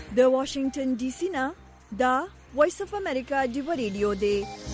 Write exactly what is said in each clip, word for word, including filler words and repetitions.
د واشنگټن ډي سي نه دا وایس اف امریکا ډیو ریډیو دی.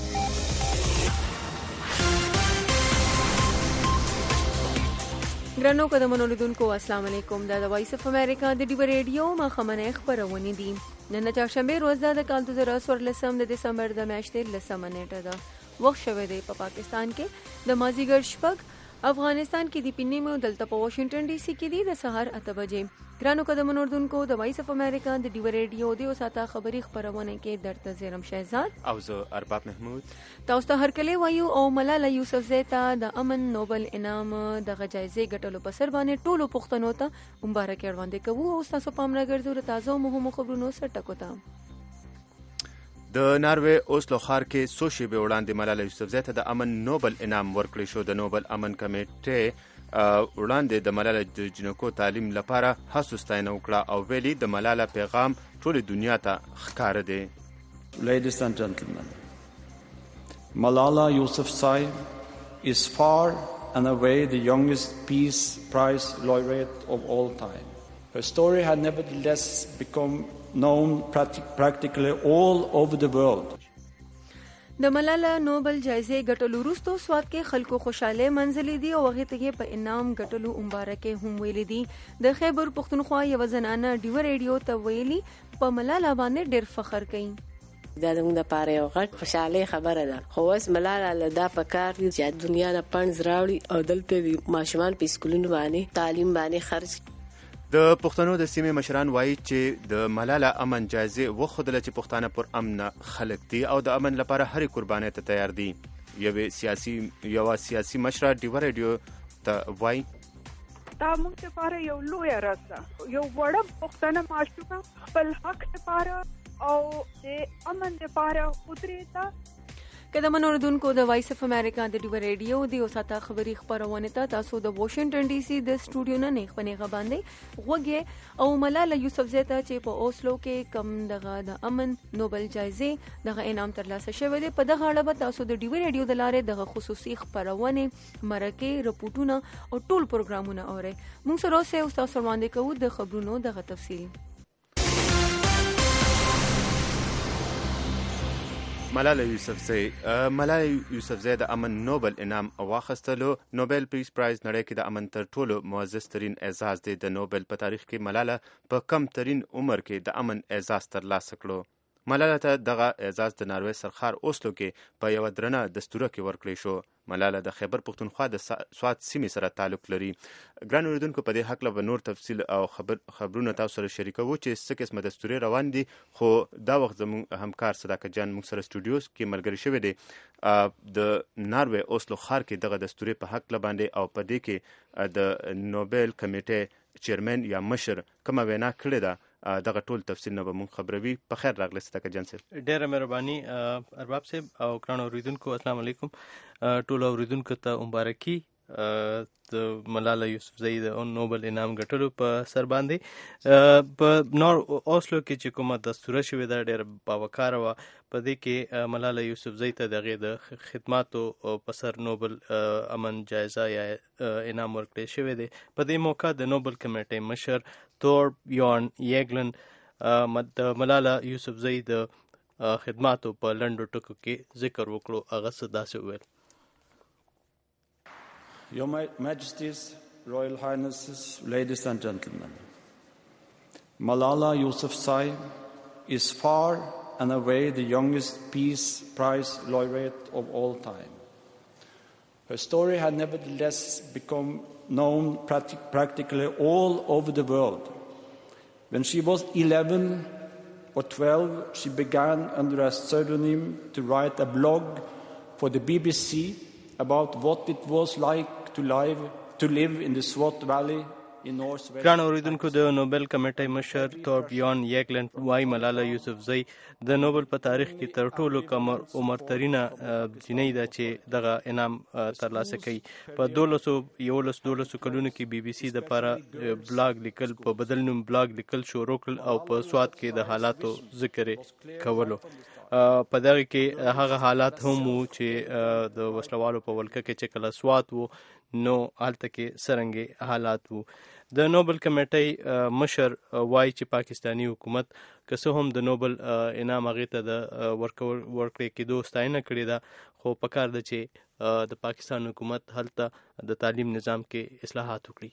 ګرانو قدمونو لیدونکو السلام علیکم. دا د وایس اف امریکا د ډیو ریډیو مخمنه خبرونه دي. نن چهارشنبه روز د کال دوه زره څوارلسم د دسمبر د میاشتې لسمه نیټه ده. وخت شوه دی په پاکستان کې د مازیګر شپږ، افغانستان کې د پینې مو دلته په واشنگټن ډي سي کې دي د سهار اته بجې. ګرانو قدمونو لیدونکو د وایس اف امریکا د ډیو ریډیو د اوساته خبری خبرونه کې درته زیرم شهزاد او زه ارباب محمود. تاسو ته هرکلی وایو او ملاله یوسفزۍ ته د امن نوبل انعام د غجایزې ګټلو په سر باندې ټولو پښتنو ته مبارکي وړاندې کوو او تاسو پام راګرځو د تازه مهمو خبرونو سره ټکو ته. د ناروې اوسلو ښار کې څو شېبې وړاندې ملاله یوسفزۍ ته د امن نوبل انعام ورکړی شو. د نوبل امن کمیټې وړاندې د ملاله د جنکو تعلیم لپاره هڅو ستاینه وکړه او ویلي د ملاله پیغام ټولې دنیا ته ښکاره دی. Ladies and gentlemen, Malala Yousafzai is far and away the youngest Peace Prize laureate of all time. Her story had nevertheless become known practically all over the world. د ملاله نوبل جایزې ګټلو وروسته سواد کې خلکو خوشاله منځلې دي او هغه ته په انعام ګټلو مبارکي هم ویلې دي. د خیبر پښتونخوا یو زنانه ډیو ریډیو ته ویلي په ملاله باندې ډېر فخر کوي. دا زموږ لپاره یو غټ خوشاله خبره ده. خو اوس ملاله له دا پکار دي چې دنیا نه پنځ راوړي او دلته ماشومان په سکولونو باندې تعلیم باندې خرج. د پښتنو د سیمې مشران وایي چې د ملاله امن جایزې وښودله چې پښتانه پر امن خلک دي او د امن لپاره هرې قربانۍ ته تیار دي. یوه سیاسي یوه سیاسي مشره ډیو ریډیو ته وایي دا موږ لپاره یو لویه ورځ ده. یو وړه پښتنه معشوقه خپل حق لپاره او د امن لپاره ودرېده. که د منوردونکو د وایس اف امریکا د ډیو ریډیو د اوساته خبری خبرونه ته تاسو د واشنگټن ډي سي د سټوډیو نه نه خبرونه باندې غوږی او ملاله یوسفزۍ ته چې په اوسلو کې کم دغه د امن نوبل جایزې دغه انعام ترلاسه شوی دی. په دغه اړه به تاسو د ډیو ریډیو د لارې دغه خصوصي خبرونه مرکه رپورټونه او ټول پروګرامونه اورئ. موږ سره اوسه تاسو وړاندې کوو د خبرونو دغه تفصیل. ملاله یوسفزۍ ملاله یوسفزۍ د امن نوبل انعام واخیستلو. نوبل پیس پرایز نړۍ کې د امن تر ټولو معزز ترین اعزاز دی. د نوبل په تاریخ کې ملاله په کم ترین عمر کې د امن اعزاز ترلاسه کړو. ملاله ته دغه اعزاز د ناروې سرخار اوسلو کې په یوه درنه دستوره کې ورکړی شو. ملاله د خیبر پښتونخوا د سوات سیمې سره تعلق لري. ګران اوریدونکو په دې هکله به نور تفصیل او خبر خبرونه تاسو سره شریکوو چې څه قسمه دستورې روان دي. خو دا وخت زموږ همکار صداقت جان موږ سره سټوډیوز کې ملګری شوی دی. د ناروې اوسلو ښار کې دغه دستورې په هکله باندې او په دې کې د نوبل کمیټې چیرمن یا مشر کومه وینا کړې ده دغه ټول تفصیل نه به مونږ خبروي. په خیر راغلی صداقت جان صاحب. ډېره مهرباني ارباب صاحب او ګرانو اوریدونکو السلام علیکم. ټولو اوریدونکو ته مبارکي د ملاله یوسفزۍ د نوبل انعام ګټلو په سر باندې. په نور اوسلو کې چې کومه دستوره شوې ده ډېره باوقاره وه. په دې کې ملاله یوسفزۍ ته د هغې د خدماتو په سر نوبل امن جایزه یا انعام ورکړی شوی دی. په دې موقع د نوبل کمیټې مشر تورب یان یګلن د ملاله یوسفزۍ د خدماتو په لنډو ټکو کې ذکر وکړو. هغه څه داسې وویل: Your Majesties, Royal Highnesses, ladies and gentlemen, Malala Yousafzai is far and away the youngest Peace Prize laureate of all time. Her story had nevertheless become known practically all over the world. When she was eleven or twelve, she began under a pseudonym to write a blog for the B B C about what it was like to live to live in the Swat Valley in northwest. ګران اوریدونکو د نوبل کمیټې مشر تورب یان یګلن وايي ملاله یوسفزۍ د نوبل په تاریخ کې تر ټولو کم عمر ترینه جنۍ ده چې دغه انعام ترلاسه کوي. په دولسو یولس دولسو کلونو کې بي بي سي د لپاره بلاګ لیکل په بدل نوم بلاګ لیکل شروع کړل او په سوات کې د حالاتو ذکر کولو. په دغه کې هغه حالات هم وو چې د وسلوالو په ولکه کې چې کله سوات وو نو هلته کې څرنګې حالات وو. د نوبل کمیټۍ مشر وایي چې پاکستانی حکومت که څه هم د نوبل انعام هغې ته د ورکړې کېدو ستاینه کړې ده، خو پکار ده چې د پاکستان حکومت هلته د تعلیم نظام کې اصلاحات وکړي.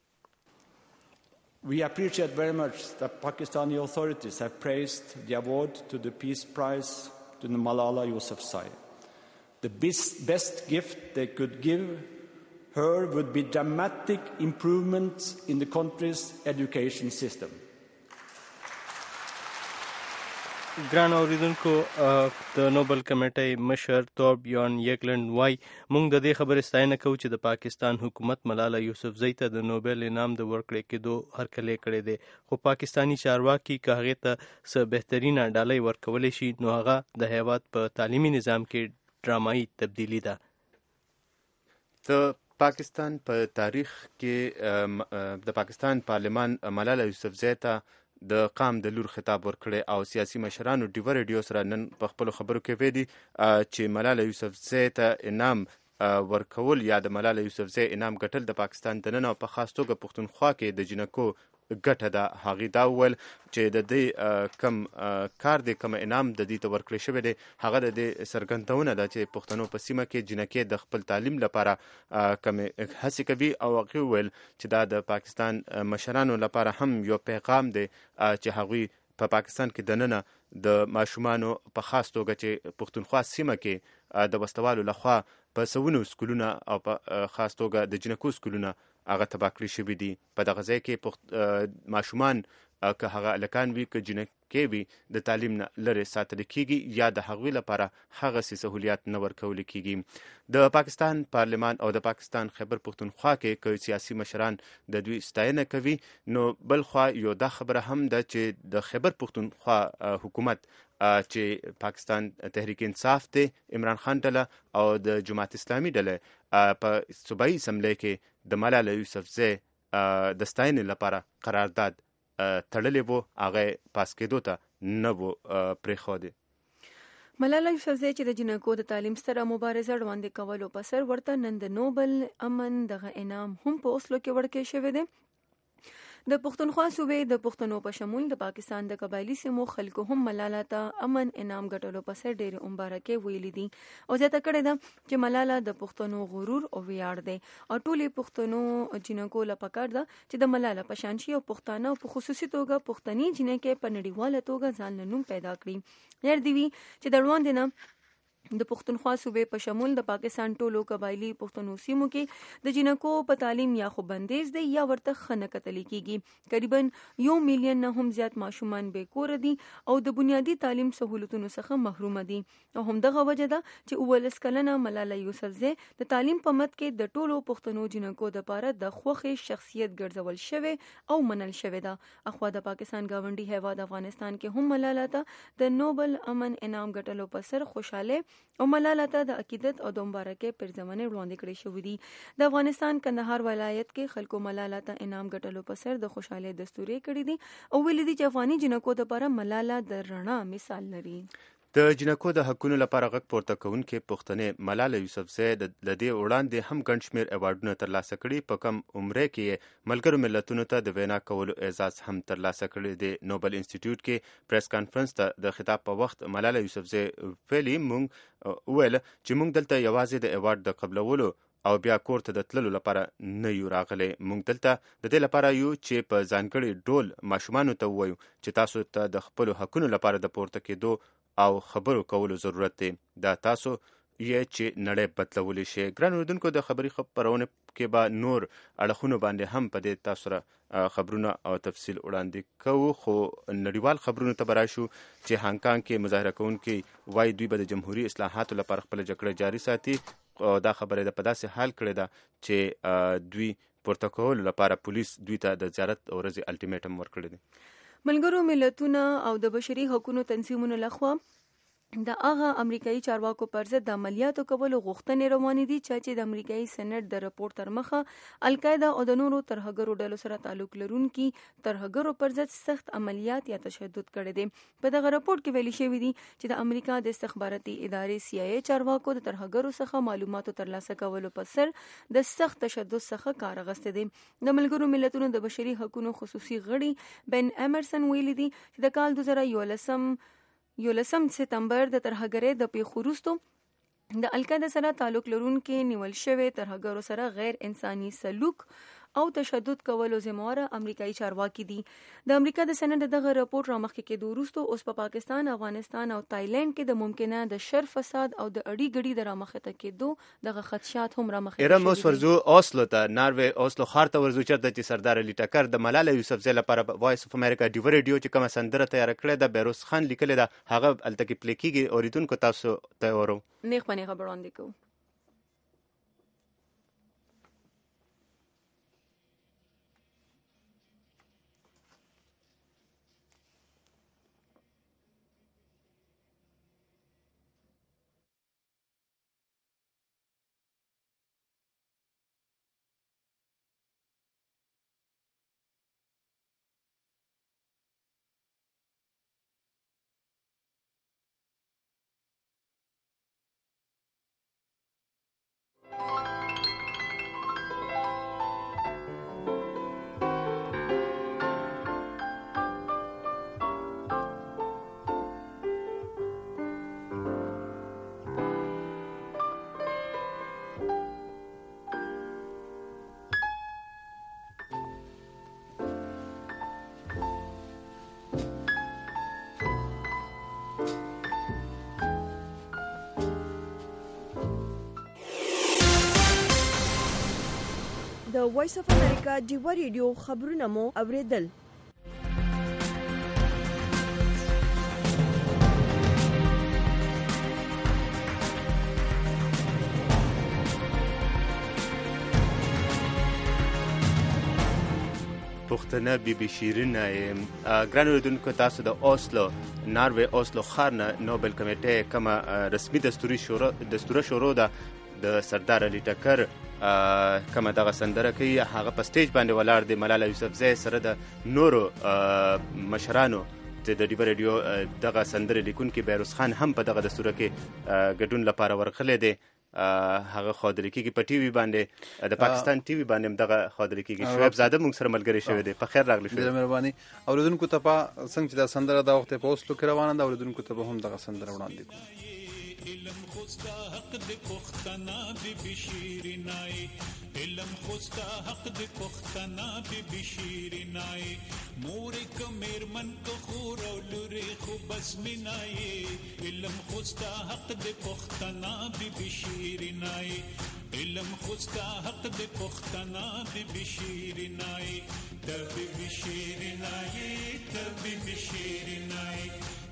We appreciate very much that Pakistani authorities have praised the award to the Peace Prize to Malala Yousafzai. The best, best gift they could give her would be dramatic improvements in the country's education system. ګران اوریدونکو، د نوبل کمیټۍ مشر تورب یان یګلند وایي موږ د دې خبرې ستاینه کوو چې د پاکستان حکومت ملاله یوسفزۍ ته د نوبل انعام د ورکړې کېدو هرکلی کړی دی، خو پاکستانی چارواکي که هغې ته څه بهترینه ډالۍ ورکولی شي نو هغه د هیواد په تعلیمي نظام کې ډرامایي تبدیلي ده. د پاکستان په تاریخ کې د پاکستان پارلمان ملاله یوسفزۍ ته د قام د لور خطاب ورکړی او سیاسي مشرانو ډیوه ریډیو سره نن په خپلو خبرو کې ویلي چې ملاله یوسفزۍ ته انعام ورکول یا د ملاله یوسفزۍ انعام ګټل د پاکستان دننه او په خاص توګه پښتونخوا کې د جنکو ګټه ده. هغې دا وویل چې د دې کم کار دی کوم انعام د دې ته ورکړی شوی دی هغه د دې څرګندونه ده چې پښتنو په سیمه کې جنکې د خپل تعلیم لپاره کمې هڅې کوي او هغې وویل چې دا د پاکستان مشرانو لپاره هم یو پیغام دی چې هغوی په پاکستان کې دننه د ماشومانو په خاص توګه چې پښتونخوا سیمه کې د وسلوالو لخوا په سوونو سکولونه او په خاص توګه د جنکو سکولونه هغه تباه کړي شوي دي. په دغه ځای کې پخت ماشومان که هغه هلکان وي که جنکې وي د تعلیم نه لرې ساتل کېږي یا د هغوی لپاره هغسې سهولیات نه ورکول کېږي. د پاکستان پارلمان او د پاکستان خیبر پښتونخوا کې که سیاسي مشران د دوی ستاینه کوي نو بل خوا یو دا خبره هم ده چې د خیبر پښتونخوا حکومت چې پاکستان تحریک انصاف دی، عمران خان ډله او د جماعت اسلامي ډله په صوبایي اسمبلی کې د ملاله یوسفزۍ د ستاینې لپاره قرارداد تړلی و، هغه پاس کېدو ته نه و پرېښودی. ملاله یوسفزۍ چې د جنکو د تعلیم سره مبارزه وړاندې کولو په سر ورته نن د نوبل امن دغه انعام هم په اوسلو کې ورکړی شوی دی. د پښتونخوا صوبې د پښتنو په شمول د پاکستان د قبایلي سیمو خلکو هم ملاله ته امن انعام ګټلو په سر ډېرې مبارکۍ ویلي دي او زیاته کړې ده چې ملاله د پښتنو غرور او ویاړ دی او ټولې پښتنو جنکو له پکار ده چې د ملاله په شان شي او پښتانه او په خصوصي توګه پښتني جنکې په نړیواله توګه ځان له نوم پیدا کړي. یاد دی وي چې د وړاندې نه د پښتونخوا صوبې په شمول د پاکستان ټولو قبایلي پښتنو سیمو کې د جنکو په تعلیم یا خو بندیز دی یا ورته ښه نه کتلی کېږي. قریبا یو میلیون نه هم زیات ماشومان بې کوره دي او د بنیادي تعلیم سهولتونو څخه محرومه دي او همدغه وجه ده چې اوولس کلنه ملاله یوسفزۍ د تعلیم په مد کې د ټولو پښتنو جنکو دپاره د خوښې شخصیت ګرځول شوی او منل شوی ده. اخوا د پاکستان ګاونډي هیواد افغانستان کې هم ملاله ته د نوبل امن انعام ګټلو په سر خوشاله او ملاله ته د عقیدت او د مبارکۍ پرزمنې وړاندې کړې شوې دي. د افغانستان کندهار ولایت کې خلکو ملاله ته انعام ګټلو په سر د خوشحالۍ دستورې کړې دي او ویلي دي چې افغاني جنکو دپاره ملاله د رڼا مثال لري. د جنکو د حقونو لپاره غږ پورته کوونکې پښتنې ملاله یوسفزۍ د دې وړاندې هم ګڼ شمېر ایوارډونه ترلاسه کړي. په کم عمره کې یې ملګرو ملتونو ته د وینا کولو اعزاز هم ترلاسه کړی دی. نوبل انسټیټیوټ کې پریس کانفرنس ته د خطاب په وخت ملاله یوسفزۍ ویلي مونږ وویل چې مونږ دلته یوازې د ایوارډ د قبلولو او بیا کور ته د تللو لپاره نه یو راغلی. مونږ دلته د دې لپاره یو چې په ځانګړي ډول ماشومانو ته ووایو چې تاسو ته د خپلو حقونو لپاره د پورته کېدو او خبرو کولو ضرورت دی. دا تاسو یې چې نړۍ بدلولی شي. ګران اورېدونکو، د خبري خپرونې کې به نور اړخونو باندې هم په دې تاسو سره خبرونه او تفصیل وړاندې کوو، خو نړیوال خبرونو ته به راشو چې هانګ کانګ کې مظاهره کوونکي وایي دوی به د جمهوري اصلاحاتو لپاره خپله جګړه جاري ساتي. دا خبره ده په داسې حال کړې ده چې دوی پورته کولو لپاره پولیس دوی ته د زیارت ورځې الټیمیټم ورکړی دی. ملګرو ملتونه او د بشري حقوقو تنظیمونو لخوا د هغه امریکایي چارواکو پر ضد د عملیاتو کولو غوښتنې روانې دي چې د امریکایي سېنات د رپورټ تر مخه القاعده او د نورو ترهګرو ډلو سره تعلق لرونکي ترهګرو پر ضد سخت عملیات یا تشدد کړی دی. په دغه رپورټ کې ویلي شوی دی چې د امریکا د استخباراتي ادارې سی آی ای چارواکو د ترهګرو څخه معلوماتو ترلاسه کولو په سر د سخت تشدد څخه کار اخیستی دی. د ملګرو ملتونو د بشري حقوقو خصوصي غړي بن ایمرسن ویلي دی چې د کال دوه زره یولسم یولسم سپتمبر د ترهګرۍ د پیښو وروسته د القاعده سره تعلق لرونکي نیول شوی ترهګرو سره غیر انساني سلوک او تشدد کولو ذمہوار امریکایي چارواکي دي. د امریکا د سېنات دغه رپورټ رامخکې کېدو وروسته اوس په پا پاکستان، افغانستان او تایلند کې د ممکنه د شر فساد او د اړي ګړي د رامخته کېدو دغه خدشات هم رامخته شوي. ایران اوس ورزو اوسلو ته ناروې اوسلو ښار ته ورزو چېرته چې سردار علي ټکر د ملاله یوسفزۍ لپاره وایس اف امریکا ډیو ریډیو چې کومه سندره تیاره کړې ده بیروز خان لیکلې ده، هغه هلته کې پلی کېږي. اورېدونکو تاسو ته ورو نیغ په نیغه وړاندې کوو. د وایس اف امریکا ډیو ریډیو خبرونه مو اوریدل. پښتنه بي بي شیرینه یم. ګران اوریدونکو، تاسو د اوسلو ناروې اوسلو ښار نه نوبل کمیټې کومه رسمي دستوري شورا دستوره شروع ده د سردار علي ټکر کومه دغه سندره کوي، هغه په سټیج باندې ولاړ دی. ملاله یوسفزۍ سره د نورو مشرانو د ډیو ریډیو دغه سندره لیکونکي بیروز خان هم په دغه دستوره کې ګډون لپاره ورغلی دی. هغه خاطرې کېږي په ټي وي باندې، د پاکستان ټي وي باندې هم دغه خاطرې کېږي. شعیب زاده موږ سره ملګری شوی دی. په خیر راغلی. ډېره مهرباني. اورېدونکو ته په څنګه چې دا سندره دا وخت په اوسلو کې روانه ده، اورېدونکو ته به هم دغه سندره وړاندې کړو. علم خوستا حق د پختنا بی بی شیرینای، علم خوستا حق د پختنا بی بی شیرینای، مور کمر من کو خور او لوري خو بس مینای، علم خوستا حق د پختنا بی بی شیرینای، علم خوستا حق د پختنا بی بی شیرینای، د بی بی شیرینای، د بی بی شیرینای،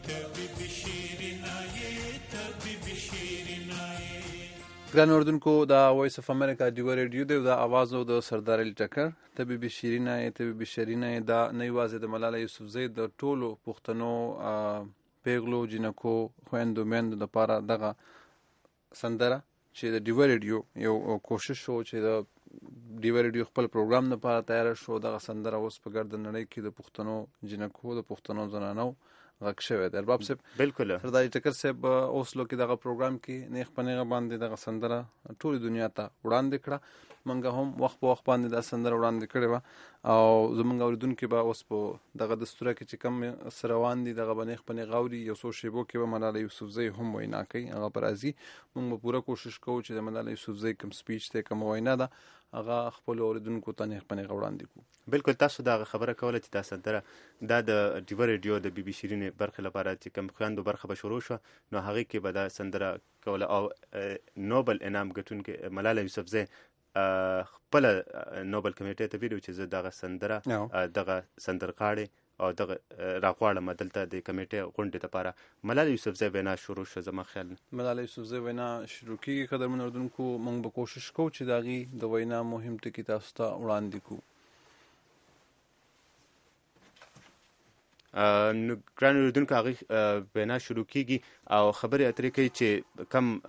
ګران اوردونکو، دا وایس اف امریکا ډیو ریډیو دی. دا आवाज او د سردار علي ټکر ته بي بي شیرینه ته بي بي شیرینه دا نه یوازې د ملاله یوسفزۍ د ټولو پښتنو پیغلو جنکو خویندو میندو لپاره دغه سندره چې د ډیو ریډیو یو کوشش شو چې د ډیو ریډیو خپل پروګرام لپاره تیار شو. دغه سندره اوس په ګرد نړۍ کې د پښتنو جنکو د پښتنو زنانو غږ شوی دی. ارباب صاحب بالکل سردار ټکر صاحب اوسلو کې دغه پروګرام کې نیغ په نیغه باندې دغه سندره ټولې دنیا ته وړاندې کړه. موږ هم وخت په وخت باندې دا سندره وړاندې کړې وه او زموږ اورېدونکي به اوس په دغه دستوره کې چې کوم څه روان دي دغه به نیغ په نیغه اوري. یو څو شیبو کې به ملاله یوسفزۍ هم وینا کوي، هغه به راځي. موږ به پوره کوشش کوو چې د ملاله یوسفزۍ کوم سپیچ دی، کومه وینا ده، هغه خپل اوریدونکو ته نیغ په نیغه وړاندې کوو. بالکل تاسو دا خبره کوله چې دا سندره دا د ډیو ریډیو د بي بي شیرینې برخې لپاره چې کوم خویندو برخه به شروع شوه، نو هغې کې به دا سندره کوله او نوبل انعام ګټونکې ملاله یوسفزۍ خپله نوبل کمیټې ته ویلي چې زه دغه سندره دغه سندرغاړې او دغه راغواړم دلته د کمیټې غونډې لپاره. ملاله یوسفزۍ وینا شروع شوه. زما خیال ملاله یوسفزۍ وینا شروع کېږي. قدرمن اورېدونکو، موږ به کوشش کوو چې د هغې د وینا مهم ټکي تاسو ته وړاندې کړو. نو ګران اوریدونکو هغه وینا شروع کیږي او خبرې اترې کوي چې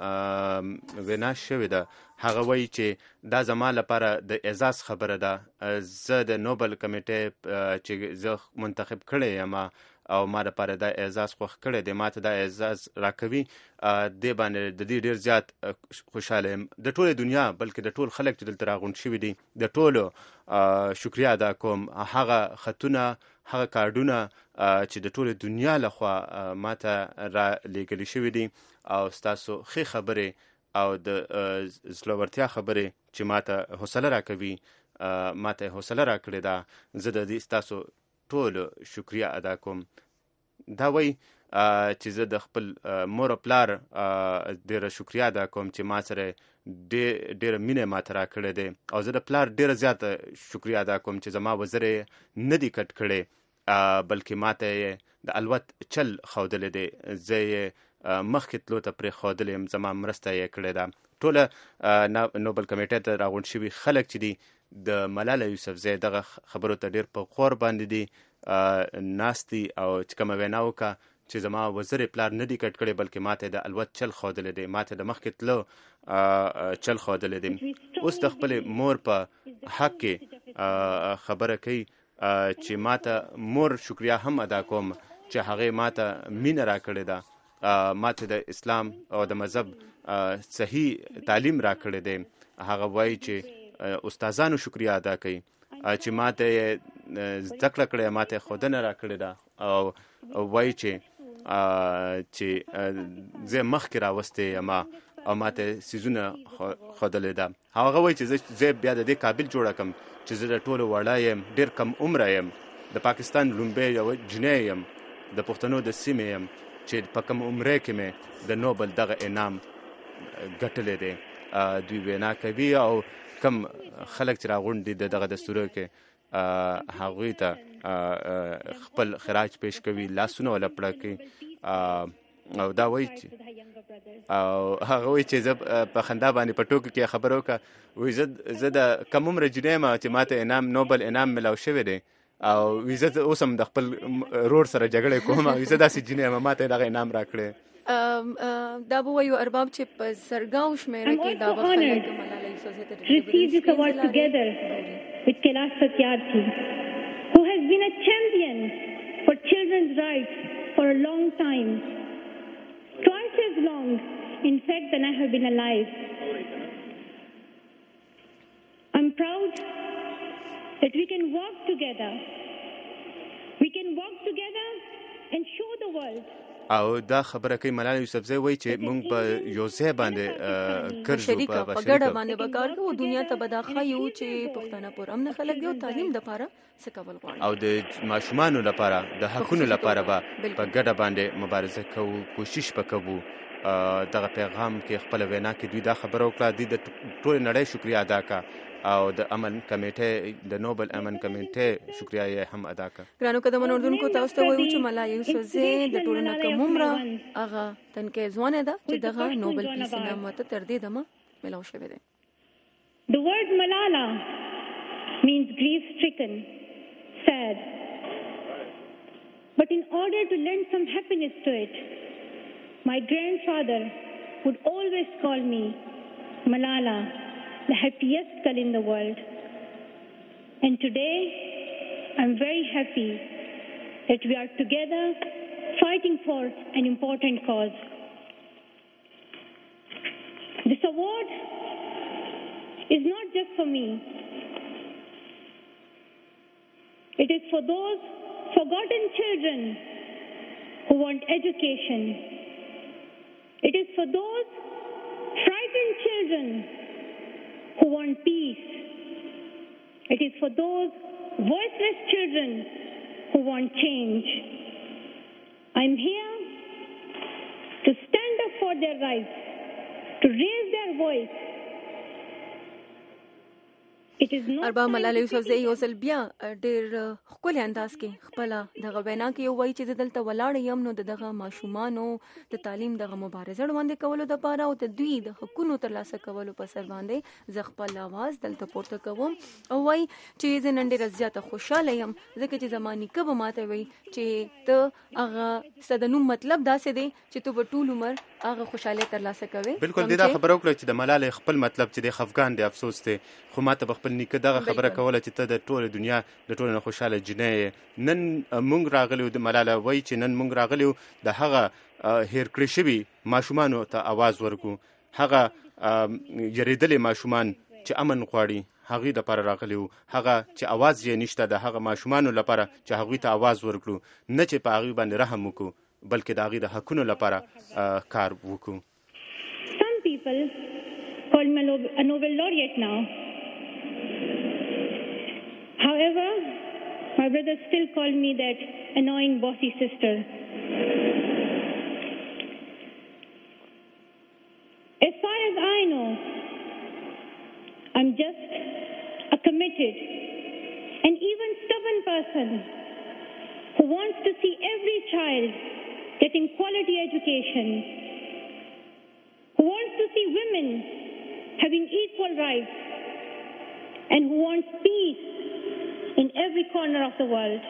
کم وینا شوې ده هغه وایي چې دا زما لپاره د اعزاز خبره ده زه د نوبل کمیټې چې زه منتخب کړی یم او ما لپاره دا اعزاز خوښ کړی دی ماته دا اعزاز راکوي دې باندې د دې ډېر زیات خوشحاله یم د ټولې دنیا بلکې د ټول خلک چې دلته راغونډ شوي دي د ټولو شکریه ادا کوم هغه خطونه هغه کارډونه چې د ټولې دنیا لخوا ماته را لیږلي شوي دي او ستاسو ښې خبرې او د زړورتیا خبرې چې ماته حوصله راکوي ماته حوصله راکړې ده زه د دې ستاسو ټول شکریه ادا کوم دا وای چې زه د خپل مور او پلار ډېره شکریه ادا کوم چې ما سره ډېره مینه ماته راکړې ده او زه د پلار ډېره زیاته شکریه ادا کوم چې زما وزر یې نه دي کټ کړی بلکې ماته یې د الوت چل ښودلی دی زه یې مخکې تلو ته پرې ښودلی یم زما مرسته یې کړې ده ټوله نوبل کمیټې ته راغونډ شوي خلک چې دي د ملاله یوسفزۍ دغه خبرو ته ډېر په غور باندې دي ناست دي او چې کومه وینا وکړه چې زما وزر پلار نه دي کټ کړی بلکې ماته د الوت چل ښودلی دی ماته د مخکې تلو چل ښودلی دی اوس د خپلې مور په حق کې خبره کوي چې ماته مور شکریه هم ادا کوم چې هغې ماته مینه راکړې ده ماته د اسلام او د مذهب صحیح تعلیم راکړی دی هغه وایي چې استادانو شکریه ادا کوي چې ماته یې زده کړه کړې ماته یې ښودنه راکړې ده او وایي چې چې زه مخکې راوستی یم او ماته څیزونه ښودلې ده هغه وایي چې زه بیا د دې قابل جوړه کړم چې زه د ټولو وړه یم ډېر کم عمره یم د پاکستان لومبۍ یوه جنۍ یم د پښتنو د سیمې یم چې په کم عمره کې مې د نوبل دغه انعام ګټلی دی دوی وینا کوي او کم خلک چې راغونډ دي د دغه دستورو کې هغوی ته خپل خراج پیش کوي لاسونه ولپړه کوي او دا وایي چې او هغه وایي چې زه په خندا باندې په ټوکو کې خبره وکړه وایي زه د کم عمره جنۍ یم چې ماته انعام نوبل انعام ملاو شوی دی او وایي زه اوس هم د خپل رور سره جګړې کوم وایي زه داسې جنۍ یم ماته دغه انعام راکړی دا به وایو ارباب چې په زرګاو شمیره کې دا به خلک ملاله یوسفزۍ ته receive this award together with Kailash Satyarthi, who has been a champion for children's rights for a long time, twice as long, in fact, than I have been alive. I'm proud that we can work together. We can work together and show the world. او دا خبره کوي ملاله یوسفزۍ وایي چې موږ په یو ځای باندې ګرځو په ګډه باندې به کار کوو دنیا ته به دا ښایو چې پښتانه پرامن خلک دي او تعلیم دپاره څه کول غواړي او د ماشومانو لپاره د حقونو لپاره به په ګډه باندې مبارزه کوو کوشش به کوو دغه پیغام کې خپله وینا کې دوی دا خبره وکړه دوی د ټولې نړۍ شکریه ادا کړه او د امن کمیټې د نوبل امن کمیټې شکریه یې هم ادا کړه ګرانو قدم اردوونکو تاسو ته وایو چې ملاله یوسفزۍ د ټولو نه کم عمره هغه تنکۍ ځوانه ده چې دغه نوبل پیس انعام ورته تر دې دمه ملاو شوی دی. The word Malala means grief stricken, sad. But in order to lend some happiness to it, my grandfather would always call me Malala, the happiest girl in the world. And today, I'm very happy that we are together fighting for an important cause. This award is not just for me. It is for those forgotten children who want education. It is for those frightened children who want peace. It is for those voiceless children who want change. I'm here to stand up for their rights, to raise their voice, اربا ملاله یوسفزۍ یو ځل بیا ډېر ښکلی انداز کې خپله دغه وینا کې یو وایي چې زه دلته ولاړه یم نو د دغه ماشومانو د تعلیم دغه مبارزه وړاندې کولو دپاره او د دوی د حقونو ترلاسه کولو په سر باندې زه خپل اواز دلته پورته کوم او وایي چې زه نن ډېره زیاته خوشحاله یم ځکه چې زما نیکه به ماته وایي چې ته هغه ستا د نوم مطلب داسې دی چې ته به ټول عمر هغه خوشحالۍ ترلاسه کوې. بالکل دې دا خبره وکړه چې د ملالۍ خپل مطلب چې د خفګان دی افسوس دی خو ماته به خپل نیکه دغه خبره کوله چې ته د ټوله دنیا د ټولو نه خوشحاله جنۍ نن موږ راغلي د ملاله وایي چې نن موږ راغلي د هغه هیر کړی شوي ماشومانو ته اواز ورکړو هغه یریدلې ماشومان چې امن غواړي هغوی دپاره راغلي وو هغه چې اواز یې نشته د هغه ماشومانو لپاره چې هغوی ته اواز ورکړو نه چې په هغوی باندې رحم وکړو بلکې د هغوی د حقونو لپاره کار وکړو. Some people call me a Nobel laureate now. However, my brothers still call me that annoying bossy sister. As far as I know, I'm just a committed and even stubborn person who wants to see every child getting quality education, who wants to see women having equal rights, and who wants peace in every corner of the world.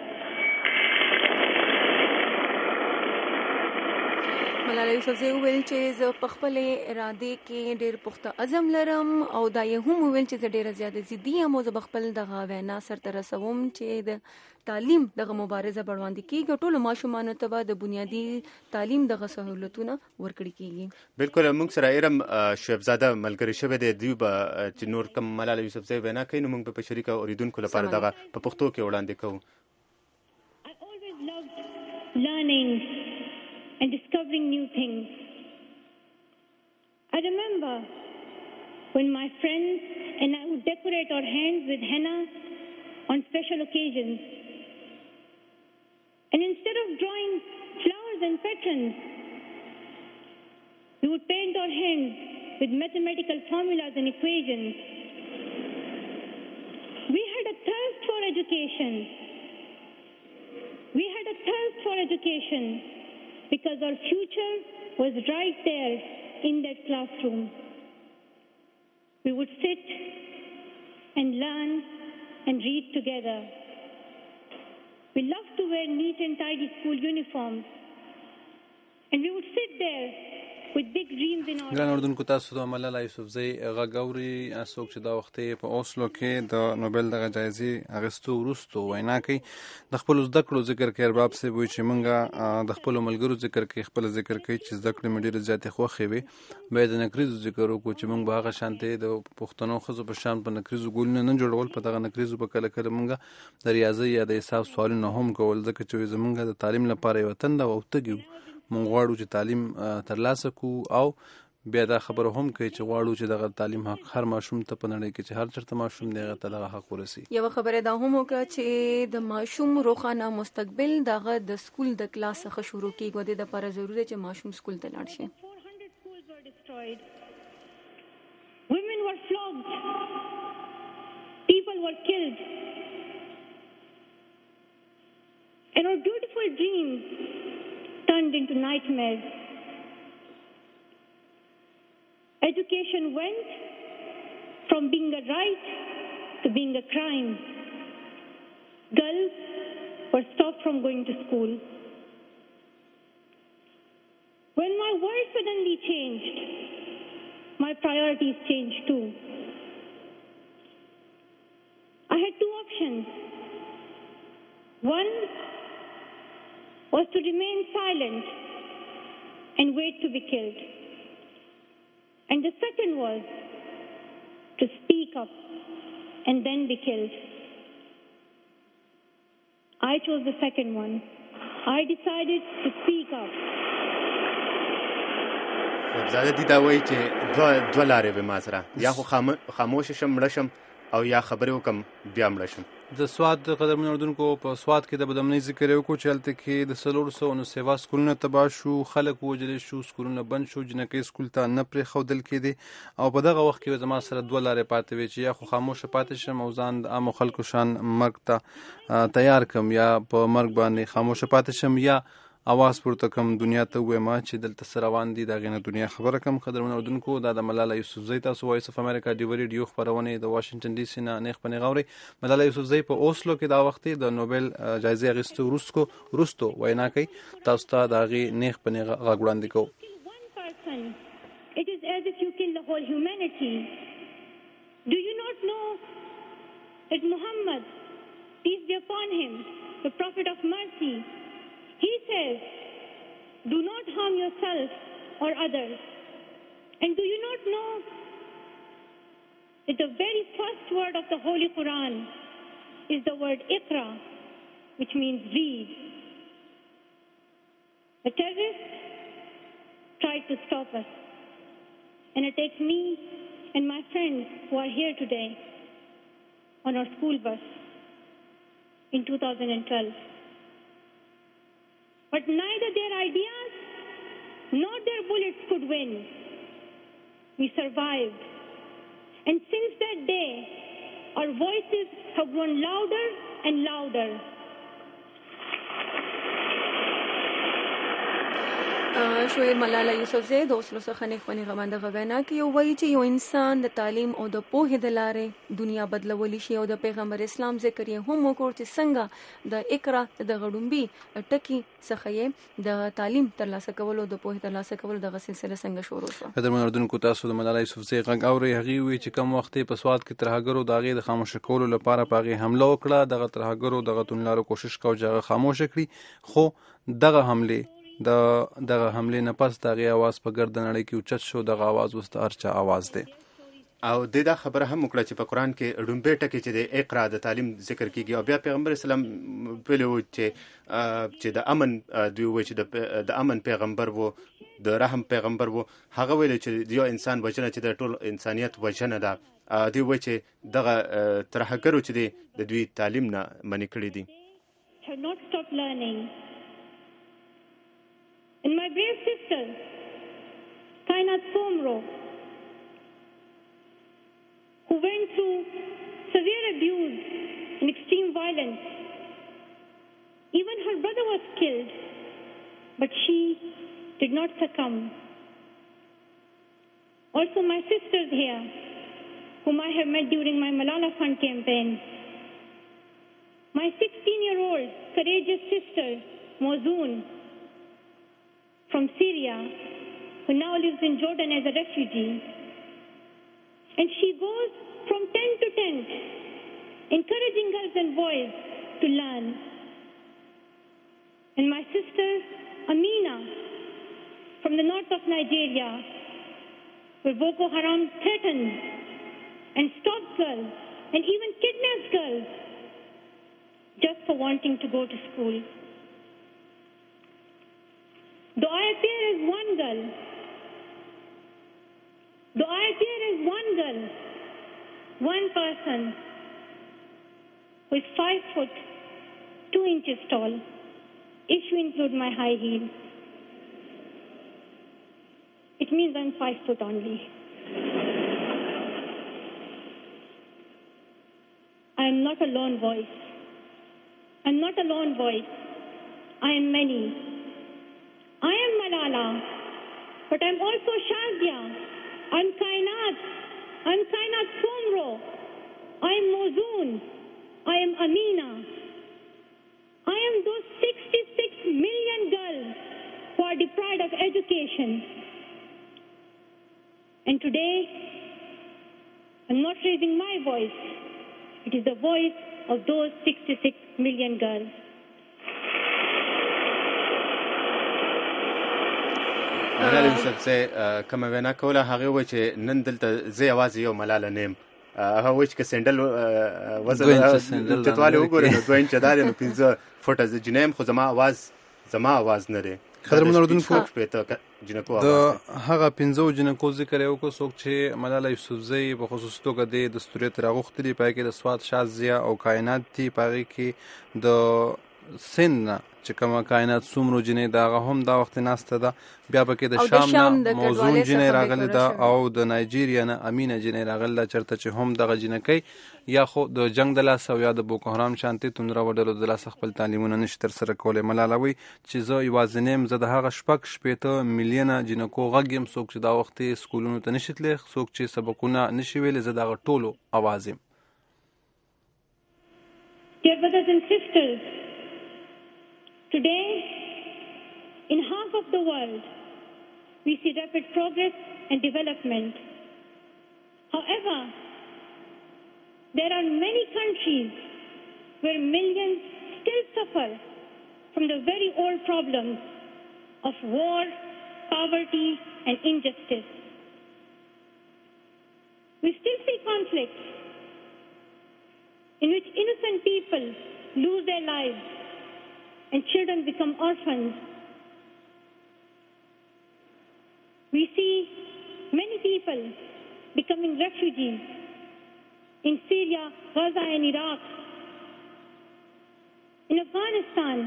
ملاله یوسفزۍ وویل چې زه په خپلې ارادې کې ډېر پخته عزم لرم او دا یې هم وویل چې زه ډېره زیاته ضدي یم او زه به خپل دغه وینا سرته رسوم چې د تعلیم دغه مبارزه به وړاندې کېږي ټولو ماشومانو ته به د بنیادي تعلیم دغه سهولتونه ورکړي کېږي. بالکل موږ سره ایرم شعیبزاده ملګری شوی دی دوی به چې نور کم ملاله یوسفزۍ وینا کوي نو موږ به په شریکه اورېدونکو لپاره دغه په پښتو کې وړاندې کوو. I always loved learning and discovering new things. I remember when my friends and I would decorate our hands with henna on special occasions. And instead of drawing flowers and patrons, we would paint our hands with mathematical formulas and equations. We had a thirst for education. We had a thirst for education because our future was right there in that classroom. We would sit and learn and read together. We loved to wear neat and tidy school uniforms. And we would sit there with big dreams in our ګران اردوونکو تاسو د ملاله یوسفزۍ غږ اورئ څوک چې دا وخت یې په اوسلو کې د نوبل دغه جایزې اخیستو وروستو وینا کوي د خپلو زده کړو ذکر کوي ارباب صاحب وایي چې موږ د خپلو ملګرو ذکر کوي خپله ذکر کوي چې زده کړې مې ډېرې زیاتې خوښې وې باید د نکریزو ذکر وکړو چې موږ به هغه شانتې د پښتنو ښځو په شان په نکریزو ګولونه نه جوړول په دغه نکریزو به کله کله موږ د ریاضۍ یا د حساب سوالونه هم کول ځکه چې زموږ د تعلیم لپاره یوه تنده او تږي مونږ غواړو چې تعلیم ترلاسه کړو او بیا دا خبره هم کوي چې غواړو چې دغه تعلیم حق هر ماشوم ته په نړۍ کې چې هر چېرته ماشوم دی هغه ته دغه حق ورسي. یوه خبره دا هم وکړه چې د ماشوم روښانه مستقبل دغه د سکول د کلاس څخه شروع کېږي او د دپاره ضروري دی چې ماشوم سکول ته لاړ شي. four hundred schools were destroyed. Women were flogged. People were killed. And our beautiful dreams turned into nightmares. Education went from being a right to being a crime. Girls were stopped from going to school. When my world suddenly changed, my priorities changed too. I had two options. One was to remain silent and wait to be killed. And the second was to speak up and then be killed. I chose the second one. I decided to speak up. زاده دي دا وایي چې دوه دوه لارې به ما سره یا خو خاموشه شم مړه شم او یا خبرې وکړم بیا مړه شم د سواد قدرمن اردوونکو په سواد کې د بدامنۍ ذکر یې وکړو چې هلته کې د څلور سوه نو سیوا سکولونه تباه شو، خلک ووژلی شو، سکولونه بند شو، جنکۍ سکول ته نه پرېښودل کېدې. او په دغه وخت کې زما سره دوه لارې پاتې وې چې یا خو خاموشه پاتې شم او ځان د عامو خلکو شان مرګ ته تیار کړم، یا په مرګ باندې خاموشه پاتې شم، یا اواز پورته کم دنیا ته ووایم چې دلته څه روان دي، د هغې نه دنیا خبره کم. قدرمن اردوونکو دا د ملاله یوسفزۍ تاسو وایس اف امریکا ډیو ریډیو خپرونې د واشنګټن ډي سي نه نیغ په نیغ اورئ. ملاله یوسفزۍ په اوسلو کې دا وخت د نوبل جایزې اخیستو وروستو وروستو وینا کوي. تاسو ته د هغې نیغ په نیغ غږ وړاندې کوو. It is as if you kill the whole humanity. Do you not know that Muhammad, peace be upon him, the prophet of mercy, he says, do not harm yourself or others. And do you not know that the very first word of the Holy Quran is the word Iqra, which means read. The terrorists tried to stop us and attack me and my friends who are here today on our school bus in two thousand twelve. But neither their ideas nor their bullets could win. We survived. And since that day, our voices have grown louder and louder. شوې ملاله یوسفزۍ د اوسلو څخه نیغ په نیغه باندې وینا کوي او وایي چې یو انسان د تعلیم او د پوهې د لارې دنیا بدلولی شي. او د پیغمبر اسلام ذکر یې هم وکړ چې څنګه د اقرا د غړومبي ټکي څخه یې د تعلیم ترلاسه کول او د پوهې ترلاسه کول دغه سلسله څنګه شروع شوه. قدرمن اردوونکو تاسو د ملاله یوسفزۍ غږ اورئ. هغې وایي چې کم وخت په سواد کې ترهګرو د هغې د خاموشه کولو لپاره په هغې حمله وکړه. دغه ترهګرو دغه توندلارو کوشش کوي چې هغه خاموشه کړي، خو دغه حملې د دغه حملې نه پس د هغې اواز په ګرده نړۍ کې اوچت شو. دغه اواز اوس د هر چا اواز دی. او د دا خبره هم وکړه چې په قرآن کې ډومبې ټکي چې د اقرا د تعلیم ذکر کیږي. او بیا پیغمبر اسلام ویلي وو چې چې د امن دوی وایي چې د امن پیغمبر وو، د رحم پیغمبر وو. هغه ویلي چې یو انسان وژنه چې د ټول انسانیت وژنه ده. دوی وایي چې دغه ترهګرو چې دی د دوی تعلیم نه منې کړي دي. And my brave sister, Kainat Somro, who went through severe abuse and extreme violence. Even her brother was killed, but she did not succumb. Also my sisters here, whom I have met during my Malala Fund campaign. My sixteen-year-old courageous sister, Mozoon, from Syria, who now lives in Jordan as a refugee. And she goes from tent to tent, encouraging girls and boys to learn. And my sister, Amina, from the north of Nigeria, where Boko Haram threatens and stops girls and even kidnaps girls just for wanting to go to school. Though I appear as one girl, though I appear as one girl, one person who is five foot two inches tall, if you include my high heel, it means I'm five foot only. I am not a lone voice. I'm not a lone voice. I am many. I am Malala, but I'm also Shazia. I'm Kainat. I'm Kainat Somro. I'm Mozoon. I am Amina. I am those sixty-six million girls who are deprived of education. And today, I'm not raising my voice. It is the voice of those sixty-six million girls. ملاله یوسفزۍ کومه وینا کوله، هغې وویل چې نن دلته زه یوازې یو ملاله نه یم. هغه وایي چې که سینډل وزن چتوالی وګورې نو دوه انچه دا دی، نو پنځه فوټه زه جینۍ یم، خو زما اواز زما اواز نه دی. قدرمن اردوونکو جنکو د اواز هغه پنځو جنکو ذکر یو کو څوک چې ملاله یوسفزۍ په خصوص توګه د دستوریت راغوښتلي پای کې د سواد شازیا او کائنات دي پای کې د سن چې کومه کائنات څومره جنې دا هم دا وخت ناسته ده بیا پکې د شام نه موزون جنې راغلي ده او د نایجیریا نه امینه جنې راغلي ده چرته چې هم دغه جنکۍ یا خو د جنگ د لاس او یا د بوکو حرام شانتي توندره وډلو د لاس خپل تعلیمونه نشي تر سره کولای. ملاله وی چې زه یوازینیم زه د هغه شپږ شپېته میلیونه جنکو غږ یم څوک چې دا وخت سکولونو ته نشي تللی څوک چې سبقونه نشي ویلی زه د هغه ټولو اواز یم. Dear brothers and sisters, today, in half of the world, we see rapid progress and development. However, there are many countries where millions still suffer from the very old problems of war, poverty, and injustice. We still see conflicts in which innocent people lose their lives and children become orphans. We see many people becoming refugees in Syria, Gaza, and Iraq. In Afghanistan,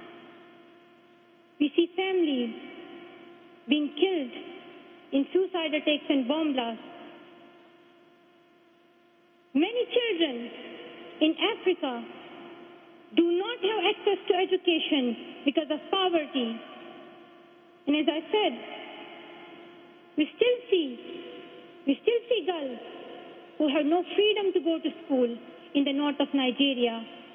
we see families being killed in suicide attacks and bomb blasts. Many children in Africa do not have access to education because of poverty. And as I said, we still see, we still see girls who have no freedom to go to school in the north of Nigeria.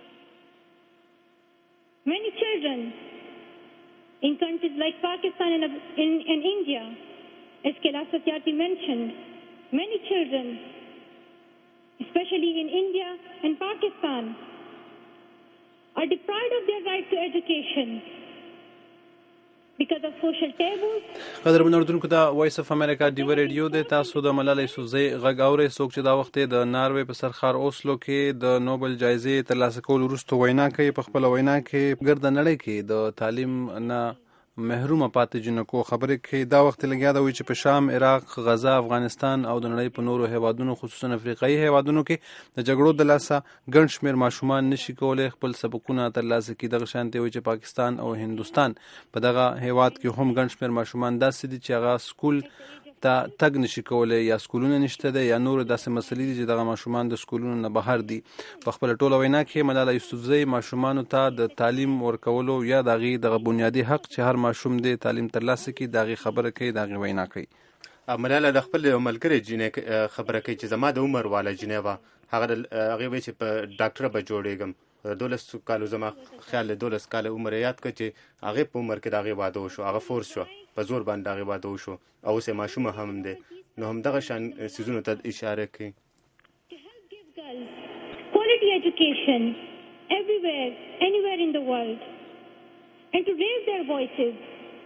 Many children in countries like Pakistan and, in, and India, as Kailash Satyarthi mentioned, many children, especially in India and Pakistan, are deprived of their right to education because of social taboos. قدرمن اردوونکو دا وایس اف امریکا ډیو ریډیو دی تاسو د ملاله یوسفزۍ غږ اورئ څوک چې دا وخت د ناروې په سرخار اوسلو کې د نوبل جایزې ترلاسه کولو وروسته وینا کوي په خپله وینا کې ګرده نړۍ کې د تعلیم نه محرومه پاتې جنکو خبرې کوي. دا وخت لګیا دا وایي چې په شام، عراق، غزه، افغانستان او د نړۍ په نورو هیوادونو خصوصا افریقایي هیوادونو کې د جګړو د لاسه ګڼ شمېر ماشومان نشي کولی خپل سبقونه ترلاسه کړي. دغه شانتې وایي چې پاکستان او هندوستان په دغه هیواد کې هم ګڼ شمېر ماشومان داسې دي چې هغه سکول ته تګ نشي کولی یا سکولونه نشته دی یا نور داسې مسلې دي چې دغه ماشومان د سکولونو نه بهر دي. په خپله ټوله وینا کې ملاله یوسفزۍ ماشومانو ته د تعلیم ورکولو یا د هغې دغه بنیادي حق چې هر ماشوم دی تعلیم ترلاسه کړي د هغې خبره کوي د هغې وینا کوي. ملاله د خپل یو ملګري جینۍ خبره کوي چې زما د عمر والا جینۍ وه هغه هغې وایي چې په ډاکټره به جوړېږم دولس کالو زما خیال دی دولس کاله عمر یاد کړه چې هغې په عمر کې د هغې واده وشو هغه فورس شوه په زور باندې د هغې واده وشو او اوس یې ماشومه هم دی نو همدغه شان څیزونو ته اشاره کوي. To help give girls quality education everywhere, anywhere in the world and to raise their voices,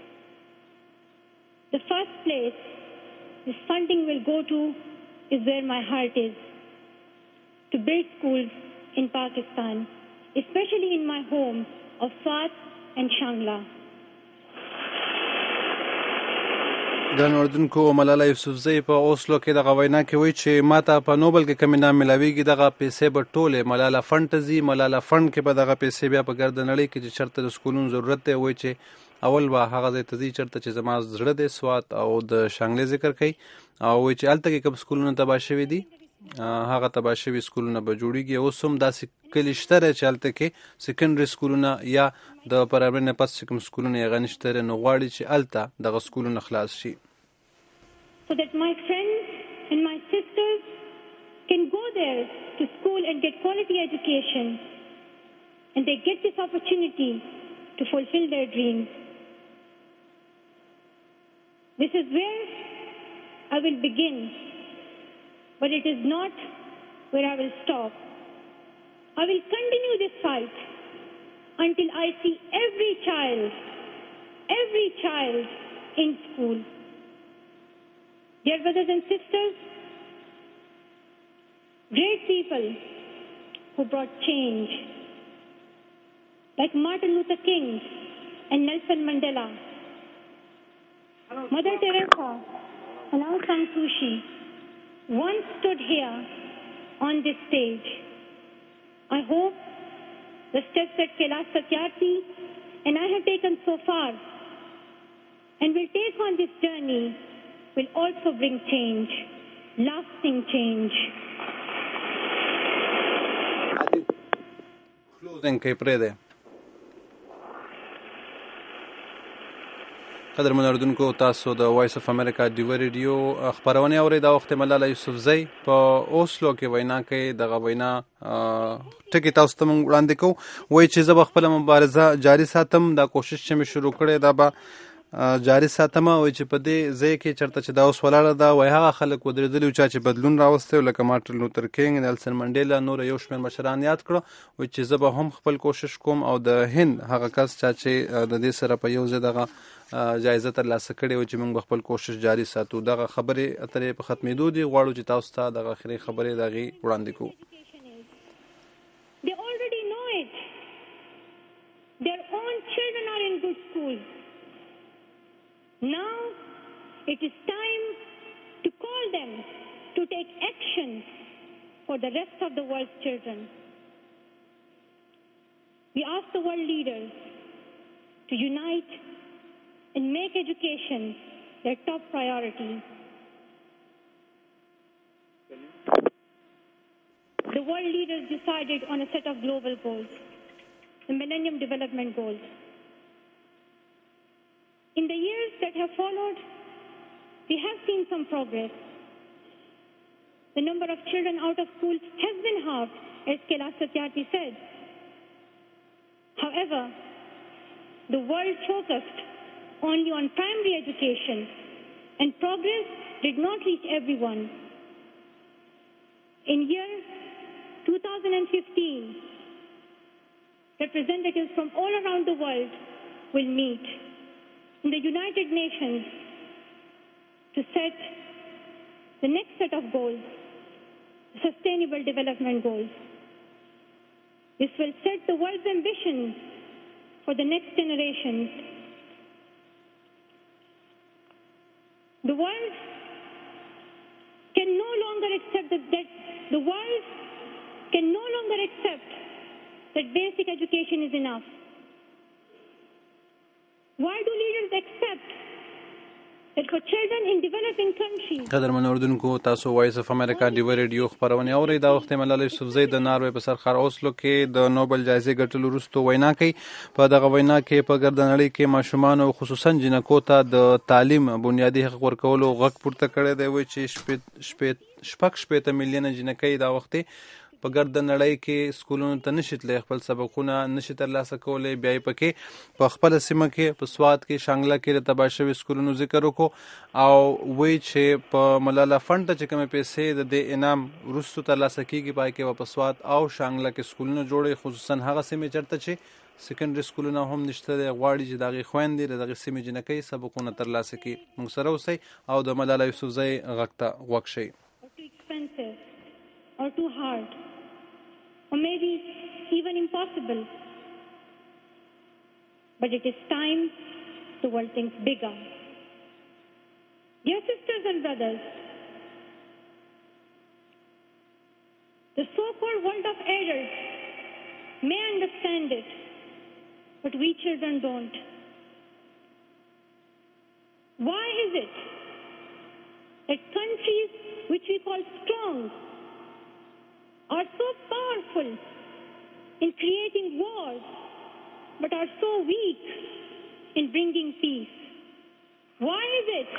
the first place this funding will go to is where my heart is, to build schools in Pakistan, especially in my home of Swat and Shangla. ګران اردوونکو ملاله یوسفزۍ په اوسلو کې دغه وینا کې وایي چې ما ته په نوبل کې کمې نام میلاویږي دغه پیسې به ټولې ملاله فنډ ته ځي. ملاله فنډ کې به دغه پیسې بیا په ګرده نړۍ کې چې چېرته د سکولونو ضرورت دی وایي چې اول به هغه ځای ته ځي چېرته چې زما زړه دی سوات او د شانګلې ذکر کوي او وایي چې هلته کې کوم سکولونه تباه شوي دي هغه تباه شوي سکولونه به جوړېږي. اوس هم داسې کلي شته دی چې هلته کې سیکنډري سکولونه یا د پرایمري نه پس چې کوم سکولونه یې هغه نشته دی نو غواړي چې هلته دغه سکولونه خلاص شي. So that my friends and my sisters can go there to school and get quality education and they get this opportunity to fulfill their dreams. This is where I will begin, but it is not where I will stop. I will continue this fight until I see every child, every child in school. Dear brothers and sisters, great people who brought change, like Martin Luther King and Nelson Mandela, Mother Teresa and Aung San Suu Kyi once stood here on this stage. I hope the steps that Kailash Satyarthi and I have taken so far and will take on this journey will also bring change, lasting change. Closing کې پرې ده. قدرمن اردوونکو تاسو د وایس اف امریکا ډیو ریډیو خبرونه اورئ. دا وخت ملاله یوسفزۍ په اوسلو کې وینا کوي. دغه وینا ټکی تاسو ته موږ وړاندې کوو. وایي چې زه به خپله مبارزه جاري ساتم. دا کوشش چې مې شروع کړی دا به جاري ساتم. وایي چې په دې ځای کې چېرته چې دا اوس ولاړه ده وایي هغه خلک ودرېدلي چا چې بدلون راوستی لکه مارټن لوتر کینګ، نیلسن منډیلا، نور یو شمېر مشران یاد کړو. وایي چې زه به هم خپل کوشش کوم او د هند هغه کس چا چې د دې سره په یو ځای دغه جایزه ترلاسه کړې و چې موږ به خپل کوشش جاري ساتو. دغه خبرې اترې په ختمېدو دي. غواړو چې تاسو ته دغه اخري خبرې د هغې وړاندې کوو. They already know it. Their own children are in good schools. Now it is time to call them to take action for the rest of the world's children. We ask the world leaders to unite and make education their top priority. The world leaders decided on a set of global goals, the Millennium Development Goals. In the years that have followed, we have seen some progress. The number of children out of school has been halved, as Kailash Satyarthi said. However, the world focused only on primary education, and progress did not reach everyone. In year two thousand fifteen, representatives from all around the world will meet in the United Nations to set the next set of goals, Sustainable Development Goals. This will set the world's ambitions for the next generations. The world can no longer accept that, that the world can no longer accept that basic education is enough. Why do leaders accept that for children in developing countries? قدرمن اردوونکو تاسو وایس اف امریکا ډیو ریډیو خبرونه اورئ. دا وخت ملاله یوسفزۍ د ناروې په سرخار اوسلو کې د نوبل جایزې ګټلو وروسته وینا کوي. په دغه وینا کې په ګرده نړۍ کې ماشومان او خصوصا جنکو ته د تعلیم بنیادي حق ورکولو غږ پورته کړی دی. وایي چې شپږ شپېته میلیونه جنکۍ دا وخت په ګرده نړۍ کې سکولونو ته نشي تللی، خپل سبقونه نشي ترلاسه کولی. بیا یې پکې په خپله سیمه کې په سوات کې شانګله کې د تباه شوي سکولونو ذکر وکړو او وایي چې په ملاله فنډ ته چې کومې پیسې د دې انعام وروستو ترلاسه کېږي په هغې کې به په سوات او شانګله کې سکولونه جوړوي، خصوصا هغه سیمې چېرته چې سیکنډري سکولونه هم نشته دی. غواړي چې د هغې خویندې د دغې سیمې جنکۍ سبقونه ترلاسه کړي. موږ سره اوسئ او د ملاله یوسفزۍ غږ ته غوږ شئ. Or too hard, or maybe even impossible. But it is time the world thinks bigger. Dear sisters and brothers, the so-called world of adults may understand it, but we children don't. Why is it that countries which we call strong are so powerful in creating wars, but are so weak in bringing peace? Why is it?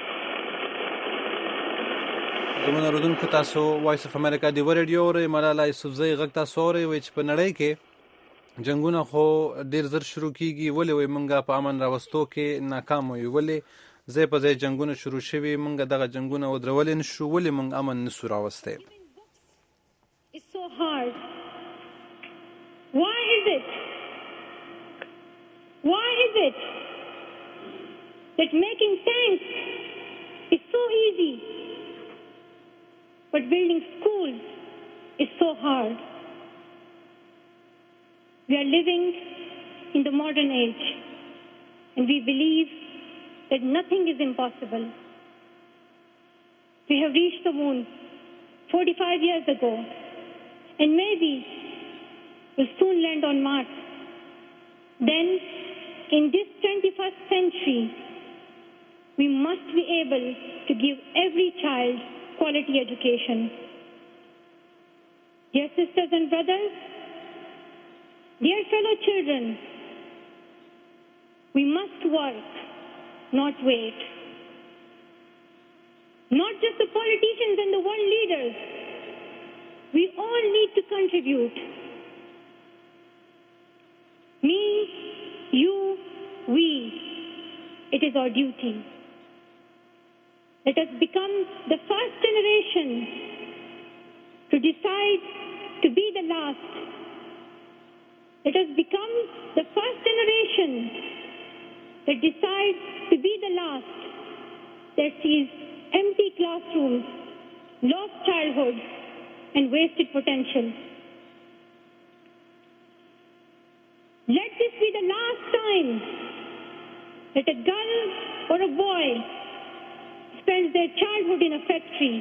زموږ اورېدونکو تاسو وایس اف امریکا ډیو ریډیو اورئ. ملاله یوسفزۍ غږ تاسو اورئ. وایي چې په نړۍ کې جنګونه خو ډېر زر شروع کېږي. ولې وایي موږ په امن راوستو کې ناکام وایو؟ ولې ځای په ځای جنګونه شروع شوي موږ دغه جنګونه ودرولی نه شو؟ ولې موږ امن نه سو راوستی؟ It's so hard. Why is it? Why is it that making tanks is so easy, but building schools is so hard? We are living in the modern age, and we believe that nothing is impossible. We have reached the moon forty-five years ago, and maybe we'll soon land on Mars. Then, in this twenty-first century, we must be able to give every child quality education. Dear sisters and brothers, dear fellow children, we must work, not wait. Not just the politicians and the world leaders. We all need to contribute. Me, you, we. It is our duty. Let us become the first generation to decide to be the last. Let us become the first generation that decides to be the last, that sees empty classrooms, lost childhood, and wasted potential. Let this be the last time that a girl or a boy spends their childhood in a factory.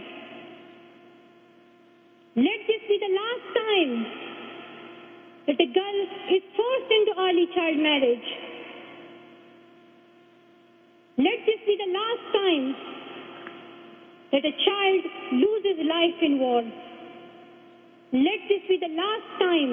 Let this be the last time that a girl is forced into early child marriage. Let this be the last time that a child loses life in war. Let this be the last time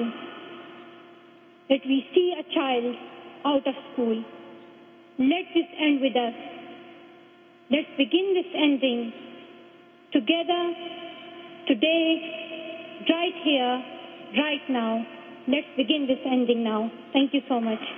that we see a child out of school. Let this end with us. Let's begin this ending together, today, right here, right now. Let's begin this ending now. Thank you so much.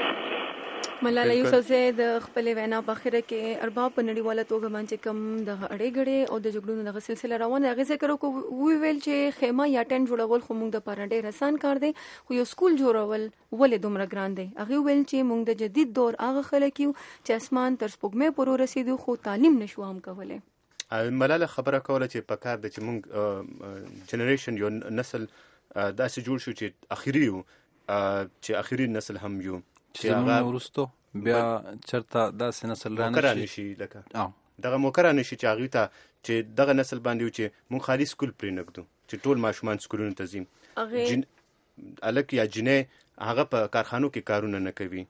ملاله یوسفزۍ د خپلې وینا په اخره کې ارباب په نړیواله توګه باندې کوم دغه اړې ګړې او د جګړو دغه سلسله روانه هغې ذکر وکړو وویل چې خیمه یا ټنټ جوړول خو موږ دپاره ډېر اسان کار دی خو یو سکول جوړول ولې دومره ګران دی هغې وویل چې موږ د جدید دور هغه خلک یو چې اسمان تر سپوږمۍ پورې ورسېدو خو تعلیم نشو هم کولی. ملاله خبره کوله چې په کار ده چې موږ جنریشن یو نسل داسې جوړ شو چې اخري یو چې اخري نسل هم یو چې هغه وروستو بیا چرته داسې نسل رانه شي لکه دغه موکره نشي چې هغوی ته چې دغه نسل باندې و چې موږ خالي سکول پرې نږدو چې ټول ماشومان سکولونو ته ځي هلک یا جنۍ هغه په کارخانو کې کارونه نه کوي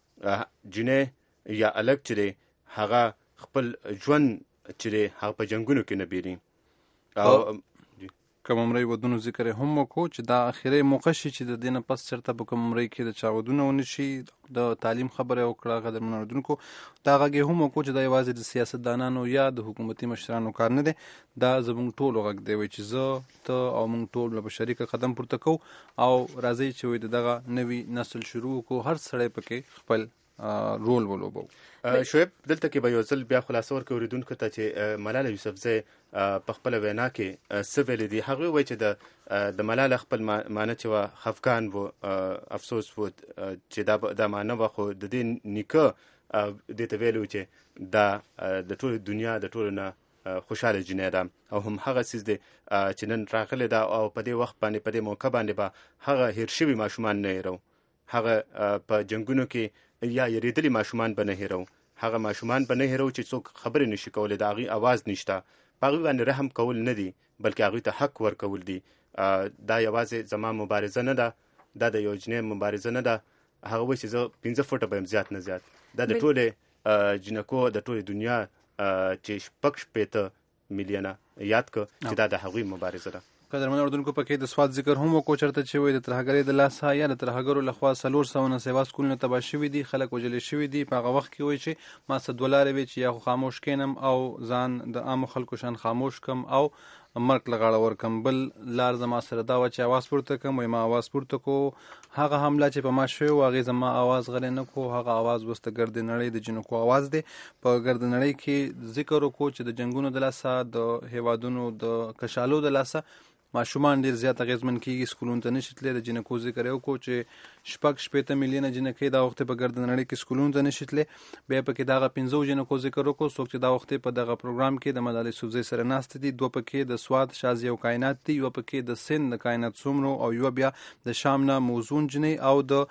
جنۍ یا هلک چې دی هغه خپل ژوند چې دی هغه په جنګونو کې نه بیري او کوم عمرې ودونو ذکر هم وکړو چې دا اخري موقع شي چې د دې نه پس چېرته به کوم عمرې کې د چا ودونه ونه شي د تعلیم خبره یې وکړه قدرمنو اورېدونکو دا غږ یې هم وکړو چې دا یوازې د سیاستدانانو یا د حکومتي مشرانو کار نه دی دا زموږ ټولو غږ دی وایي چې زه ته او موږ ټول به په شریکه قدم پورته کوو او راځئ چې وایي د دغه نوي نسل شروع وکړو هر سړی پکې خپل رول ولوبو. شعیب دلته کې به یو ځل بیا خلاصه ورکړو اورېدونکو ته چې ملاله یوسفزۍ په خپله وینا کې څه ویلي دي هغوی وایي چې د ملاله خپل معنی چې وه خفګان و افسوس و چې دا معنی وه خو د دې نیکه دې ته ویلي و چې دا د ټولې دنیا د ټولو نه خوشحاله جنۍ ده او هم هغه څیز دی چې نن راغلی ده او په دې وخت باندې په دې موقع باندې به هغه هیر شوي ماشومان نه هیرو هغه په جنګونو کې یا یریدلي ماشومان به نه هیرو هغه ماشومان به نه هیرو چې څوک خبرې نشي کولی د هغوی اواز نشته په هغوی باندې رحم کول نه دي بلکې هغوی ته حق ورکول دي دا یوازې زما مبارزه نه ده دا د یو جنۍ مبارزه نه ده هغه وایي چې زه پنځه فوټه به یم زیات نه زیات دا د ټولې جنکو د ټولې دنیا چې شپږ شپېته میلیونه یاد کړه چې دا د هغوی مبارزه ده. قدرمنو اورېدونکو پکې د سواد ذکر هم وکړو چېرته چې وایي د ترهګرۍ د لاسه یا د ترهګرو لخوا څلور سوه نه سوه سکولونه تباه شوي دي خلک وژلې شوي دي په هغه وخت کې وایي چې ما څه دوه لارې وې چې یا خو خاموش کینم او ځان د عامو خلکو شان خاموش کم او مرګ له غاړه ورکم بل لار زما سره دا وه چې اواز پورته کړم وایي ما اواز پورته کړو هغه حمله چې په ما شوې وه هغې زما اواز غلی نه کړو هغه اواز اوس د ګرد نړۍ د جنکو اواز دی په ګرد نړۍ کې ذکر وکړو چې د جنګونو د لاسه د هیوادونو د کشالو د لاسه ماشومان ډېر زیات اغېزمن کېږي سکولونو ته نشي تللی د جنکو ذکر یې وکړو چې شپږ شپېته میلیونه جنکۍ دا وخت په ګرد نړۍ کې سکولونو ته نشي تللی بیا پکې د هغه پنځو جنکو ذکر وکړو څوک چې دا وخت په دغه پروګرام کې د ملاله یوسفزۍ سره ناست دي دوه پکې د سواد شازیه او کائنات دي یوه پکې د سند د کائنات څومرو او یوه بیا د شام نه موزون جنۍ او د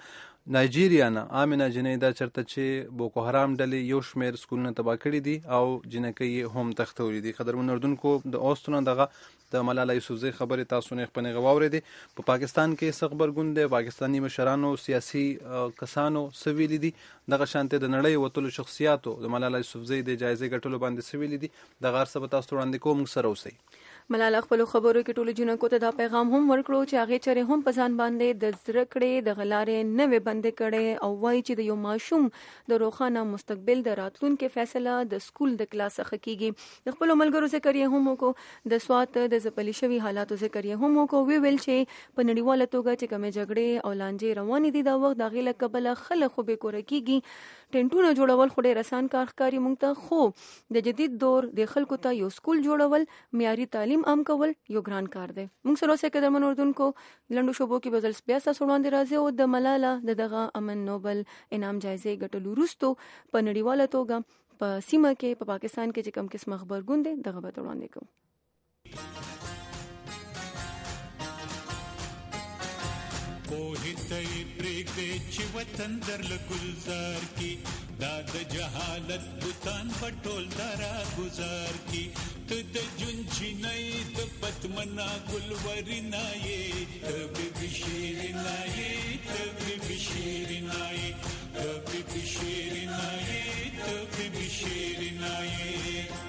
نایجیریا نه آمنه جنۍ دا چرته چې بوکو حرام ډلې یو شمېر سکولونه تباه کړي دي او جنکۍ یې هم تښتولي دي. قدرمن اردونکو د اوستونه دغه د ملاله یوسفزۍ خبرې تاسو نه خپنې غواړئ. په پاکستان کې څه غبرګون دی؟ پاکستاني مشرانو سیاسي کسانو څه ویلي دي؟ دغه شانتې د نړۍ وتلو شخصیاتو د ملاله یوسفزۍ د جایزې ګټلو باندې څه ویلي دي؟ دغه هر څه به تاسو وړاندې کوو، موږ سره اوسئ. ملاله خپل خبرو کې ټولو جنکو ته دا پیغام هم ورکړو چې هغه چره هم په ځان باندې د زړه کړې د غلارې نه وي بند کړي او وایي چې د یو ماشوم د روښانه مستقبل د راتلونکو فیصله د سکول د کلاس څخه کیږي. د خپل ملګرو ذکر یې هم وکړو، د سوات د زپلی شوی حالاتو ذکر یې هم وکړو. وی ویل چې په نړیواله توګه چې کومې جګړې او لانجې روانې دي دا وخت د غیله قبل خلک خو به کور کیږي. ټینټونه جوړول خو ډېر آسان کار ښکاري مونږ ته، خو د جدید دور د خلکو ته یو سکول جوړول، معیاري تعلیم عام کول یو ګران کار دی. مونږ سره اوسئ قدرمن اردوونکو، لنډو شوبو کې به ځل بیا ستاسو وړاندې راځي او د ملاله د دغه امن نوبل انعام جایزې ګټلو وروسته په نړیواله توګه په سیمه کې په پاکستان کې چې کوم قسم خبرګون دی دغه به وړاندې کوو. پوهیتای پرېږدې چې وطن درله ګلزار کی دا د جهالت بوتان په ټول دارا گزار کی ته د جون چینای د پتمنا ګلورنا یې ته بي شیرنا یې ته بي شیرنا یې ته بي شیرنا یې ته بي شیرنا یې.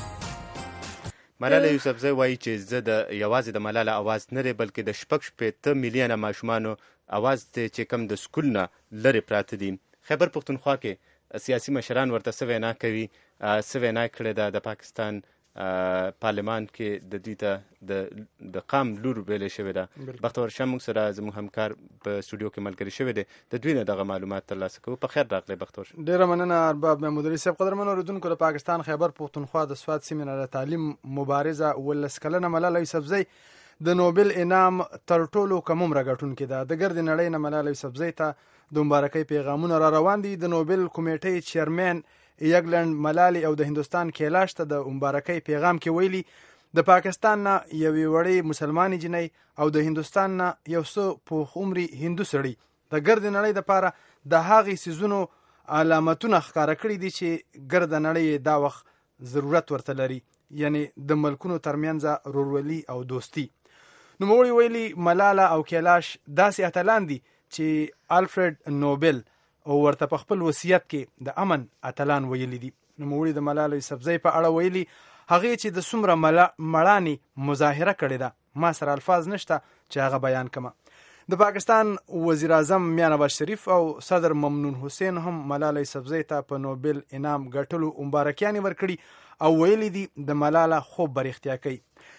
ملاله یوسفزۍ وایي چې زه د یوازې د ملاله اواز نه دی بلکې د شپږ شپېته میلیونه ماشومانو اواز دی چې کم د سکول نه لرې پراته دي. خیبر پښتونخوا کې سیاسي مشران ورته څه وینا کوي، څه وینا کړې ده. د پاکستان پارلمان کې د دوی ته د د قام لور ویلې شوې ده. بختور شاه موږ سره زموږ همکار په سټوډیو کې ملګری شوی دی، د دوی نه دغه معلومات ترلاسه کوو. په خیر راغلی بختور شاه. ډېره مننه ارباب محمودالي صاحب. قدرمن اورېدونکو، د پاکستان خیبر پښتونخوا د سوات سیمې نه د تعلیم مبارزه ولس کلنه ملاله یوسفزۍ د نوبل انعام تر ټولو کم عمره ګټونکې ده. د ګردې نړۍ نه ملاله یوسفزۍ ته د مبارکۍ پیغامونه را روان دي. د نوبل کمیټې چیرمن یګلند ملالي او د هندوستان کیلاش ته د مبارکۍ پیغام کې ویلي د پاکستان نه یوې وړې مسلمانې جنۍ او د هندوستان نه یو څه پوخ عمري هندو سړي د ګرد نړۍ دپاره د هغې څیزونو علامتونه ښکاره کړي دي چې ګرد نړۍ دا وخت ضرورت ورته لري، یعنی د ملکونو ترمنځ رورولي او دوستي. نوموړي ویلي ملاله او کیلاش داسې اتلان دي چې الفرید نوبل او ورته په خپل وصیت کې د امن اتلان ویلي دي. نوموړي د ملاله یوسفزۍ په اړه ویلي هغې چې د څومره مړانې مظاهره کړې ده، ما سره الفاظ نشته چې هغه بیان کړم. د پاکستان وزیر اعظم میاں نواز شریف او صدر ممنون حسین هم ملاله یوسفزۍ ته په نوبل انعام ګټلو مبارکیانې ورکړي او ویلي دي د ملاله خوب برختیا کوي.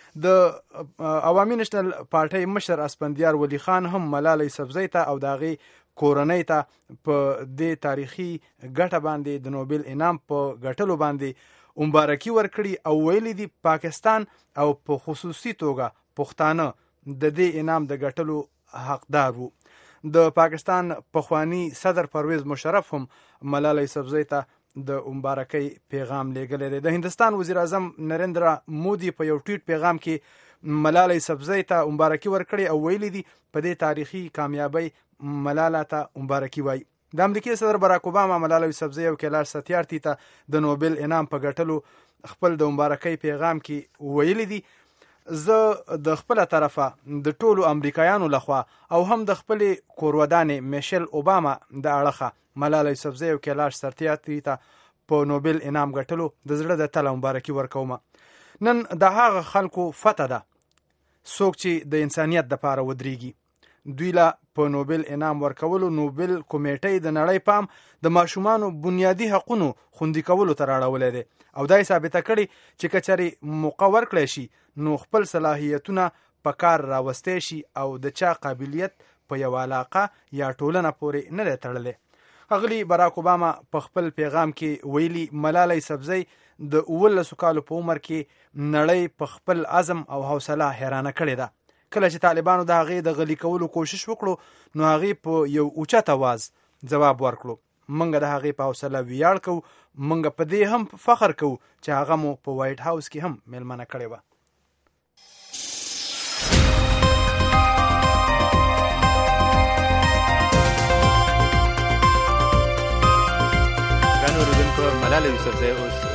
د عوامي نشنل پارټۍ مشر اسپندیار ولی خان هم ملاله یوسفزۍ ته او د هغې کورنۍ ته په دې تاریخي ګټه باندې د نوبل انعام په ګټلو باندې مبارکي ورکړي او ویلي دي پاکستان او په خصوصي توګه پښتانه د دې انعام د ګټلو حقدار وو. د پاکستان پخوانی صدر پرویز مشرف هم ملاله یوسفزۍ ته د مبارکۍ پیغام لیږلی دی. د هندوستان وزیر اعظم نریندرا مودي په یو ټویټ پیغام کې ملاله یوسفزۍ ته مبارکي ورکړي او ویلي دي په دې تاریخي کامیابۍ ملاله ته مبارکي وایي. د امریکای صدر براک اوباما ملاله یوسفزۍ او کیلاش ستیارتي ته د نوبل انعام په ګټلو خپل د مبارکۍ پیغام کې ویلي دي زه د خپل طرفه د ټولو امریکایانو لخوا او هم د خپل کورودانې میشل اوباما د اړخه ملاله یوسفزۍ او کیلاش ستیارتي ته په نوبل انعام ګټلو د زړه د تله مبارکي ورکوم. نن د هغه خلکو فتح ده څوک چې د انسانیت دپاره ودرېږي. دوی له په نوبل انعام ورکولو نوبل کمیټۍ د نړۍ پام د ماشومانو بنیادي حقونو خوندي کولو ته راړولی دی او دا یې ثابته کړي چې که چېرې موقع ورکړی شي نو خپل صلاحیتونه په کار راوستی شي او د چا قابلیت په یوه علاقه یا ټولنه پورې نه دی تړلی. ښاغلي براک اوباما په خپل پیغام کې ویلي ملاله یوسفزۍ د اوولسو کالو په عمر کې نړۍ په خپل عزم او حوصله حیرانه کړې ده. کله چې طالبانو د هغې د غلي کولو کوشش وکړو نو هغې په یو اوچت اواز ځواب ورکړو. منګه د هغې په حوصله ویاړ کوو، منګه په دې هم فخر کوو چې هغه مو په وایټ هاوس کې هم میلمنه کړې وه.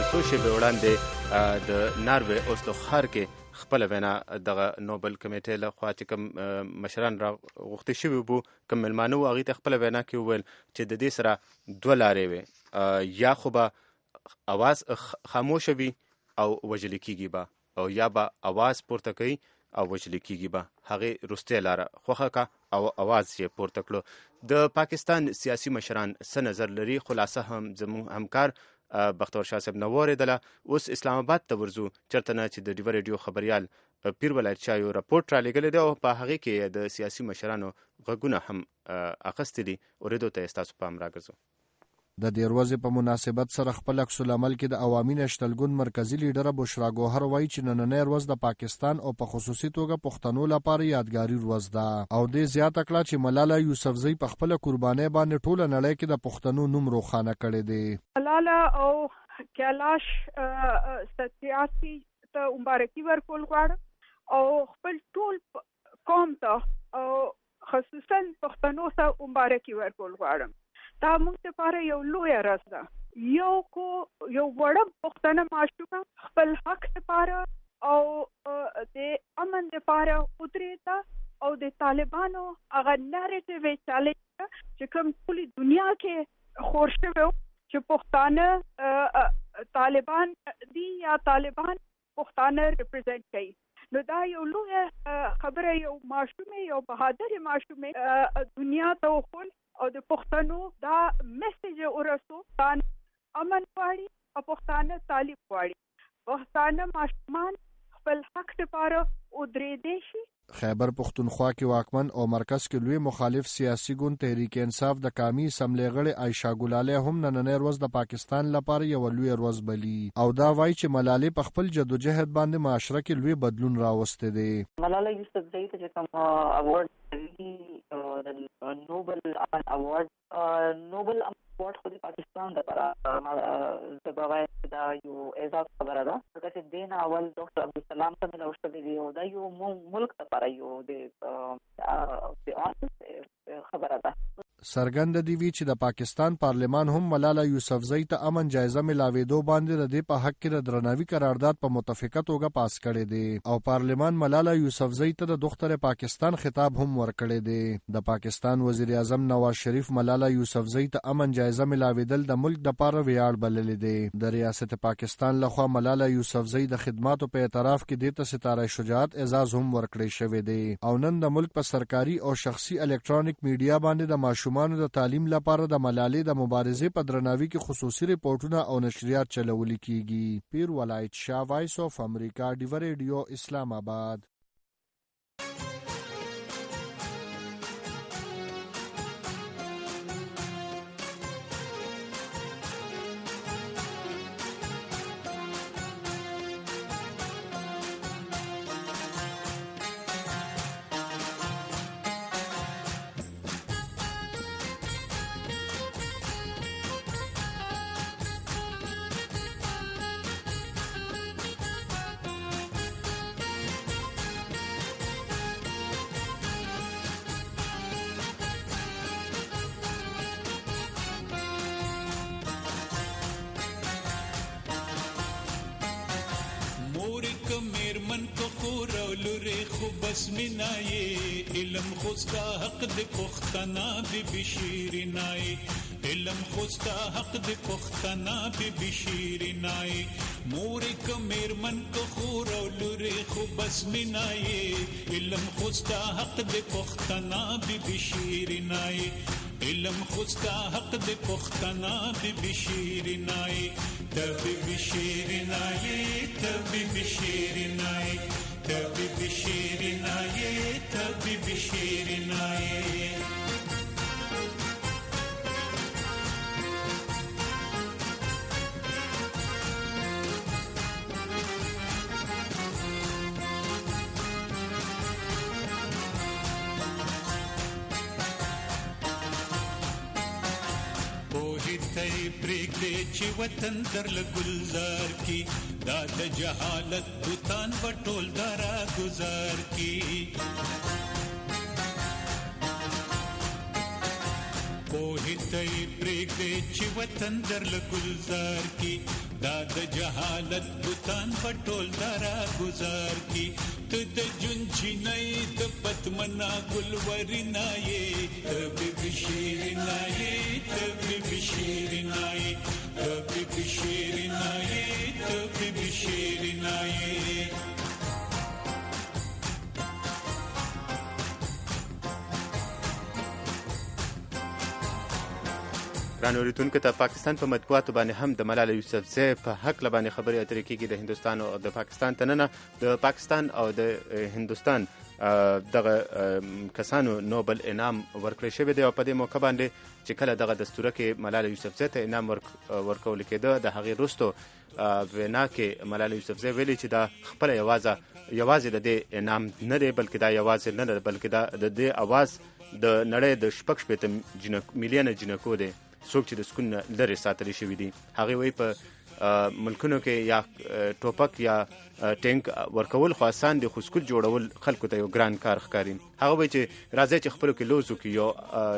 څو شېبې وړاندې د ناروې اوسلو ښار کې خپله وینا دغه نوبل کمیټې له خوا چې کوم مشران را غوښتي شوي وو کوم مېلمانه وو هغوی ته خپله وینا کې وویل چې د دې سره دوه لارې وې یا خو به اواز خاموشه وي او وژلې کېږي به او یا به اواز پورته کوي او وژلې کېږي به هغې وروستۍ لاره خوښه کړه او اواز یې پورته کړو د پاکستان سیاسي مشران څه نظر لري خلاصه هم زموږ همکار بختور شاه صاحب نه واورېدله اوس اسلام آباد ته ورځو چېرته نه چې د ډیوه ریډیو خبریال پیر ولایت شاه یو راپورټ رالیږلی دی او په هغې کې د سیاسي مشرانو غږونه هم اخیستي دي اورېدو ته یې ستاسو پام راګرځو د دې ورځې په مناسبت سره خپل عکس العمل کې د عوامي نشتلګون مرکزی لیډره بشرا ګوهر وایي چې نننۍ ورځ د پاکستان او په خصوصي توګه پښتنو لپاره یادګاري ورځ ده او دې زیاته کړه چې ملاله یوسفزۍ په خپله قربانۍ باندې ټوله نړۍ کې د پښتنو نوم روښانه کړی دی. ملاله او کیلاش ستیاسي ته مبارکي ورکول غواړم او خپل ټول قوم ته او خصوصا پښتنو ته مبارکي ورکول غواړم. دا موږ لپاره یو لویه ورځ ده. یو کو یو وړه پښتنه معشوقه خپل حق لپاره او د امن لپاره ودرېده او د طالبانو هغه نریټیو یې چالش چې کوم ټولې دنیا کې خور شوی چې پښتانه طالبان دي یا طالبان پښتانه ریپرزینټ کوي. نو دا یو لویه خبره یو ماشومې یو بهادرې ماشومې دنیا ته وښول او د پښتنو دا میسج ورسو پښتانه امن غواړي او پښتانه تعلیم غواړي. پښتانه ماشومان خپل حق لپاره ودرېدی شي. خیبر پښتونخوا کې واکمن او مرکز کې لوی مخالف سیاسي ګوند تحریک انصاف د قومي اسمبلې غړې عایشه ګلاله هم نننۍ ورځ د پاکستان لپاره یو لوی ورځ بلی او دا وایي چې ملالۍ په خپل جدوجهد باندې معاشره کې لوی بدلون راوستی دی. ملاله یوسفزۍ ته چې کوم اوارډ د نوبل امن اوارډ نوبل امن خو د پاکستان لپاره د بغیر دا یو اعزاز خبره ده ځکه چې دین اول ډاکټر عبدالسلام ته ملو شوی دی او دا یو ملک لپاره یو د خبره ده. څرګنده دی وی چې د پاکستان پارلمان هم ملاله یوسفزۍ ته امن جایزه ملاوېدو باندې د دې په حق کې د درناوي قرارداد په متفقه توګه پاس کړی دی او پارلمان ملاله یوسفزۍ ته د دختر پاکستان خطاب هم ورکړی دی. د پاکستان وزیر اعظم نواز شریف ملاله یوسفزۍ ته امن جایزه ملاوېدل د ملک د پاره ویاړ بللی دی. د ریاست پاکستان لخوا ملاله یوسفزۍ د خدماتو په اعتراف کې د ته ستاره شجاعت اعزاز هم ورکړی شوی دی او نن د ملک په سرکاري او شخصي الکترونیک میډیا باندې د ماشومان د تعلیم لپاره د ملالۍ د مبارزې په درناوي کې خصوصي ریپورتونه او نشریات چلول کیږي. پیر ولایت شاه وایس اف امریکا ډیوه ریډیو اسلام آباد. بسمنائے علم خوستا حق د پختنا بی بشیرنائے علم خوستا حق د پختنا بی بشیرنائے مور کمیر من کو خور او لری خو بسمنائے علم خوستا حق د پختنا بی بشیرنائے علم خوستا حق د پختنا بی بشیرنائے تبی بشیرنائے تبی بشیرنائے تبی بشیرنائے تبی بشیرنائے پریږدې چې وطن در لګلزار کی دا د جهالت بوتان وټول درا گزار کی پوهې ته پریږدې چې وطن در لګلزار کی دا د جهالت بوتان پټول درا گزار کی ته د جون چینای د پتمنا ګلورینای ته بي شیرینای ته بي شیرینای ته بي شیرینای ته بي شیرینای رانو ریتونکو ته پاکستان په مطبوعاتو باندې هم د ملاله یوسفزۍ په حق لبانې خبرې اترې کېږي د هندوستان او د پاکستان تننه د پاکستان او د هندوستان دغه کسانو نوبل انعام ورکړی شوی دی او په دې موقع باندې چې کله دغه دستوره کې ملاله یوسفزۍ ته انعام ورکول کېده د هغې وروستو وینا کې ملاله یوسفزۍ ویلي چې دا خپله یوازې یوازې د دې انعام نه دی بلکې دا یوازې نه ده بلکې دا د دې اواز د نړۍ د شپږ شپېته میلیونه جنکو دی څوک چې د سکون نه لرې ساتلی شوي دي هغې وایي په ملکونو کې یا ټوپک یا ټینک ورکول خو آسان دي خو سکول جوړول خلکو ته یو ګران کار ښکاري هغه وایي چې راځئ چې خپلو کې لوز وکړو یو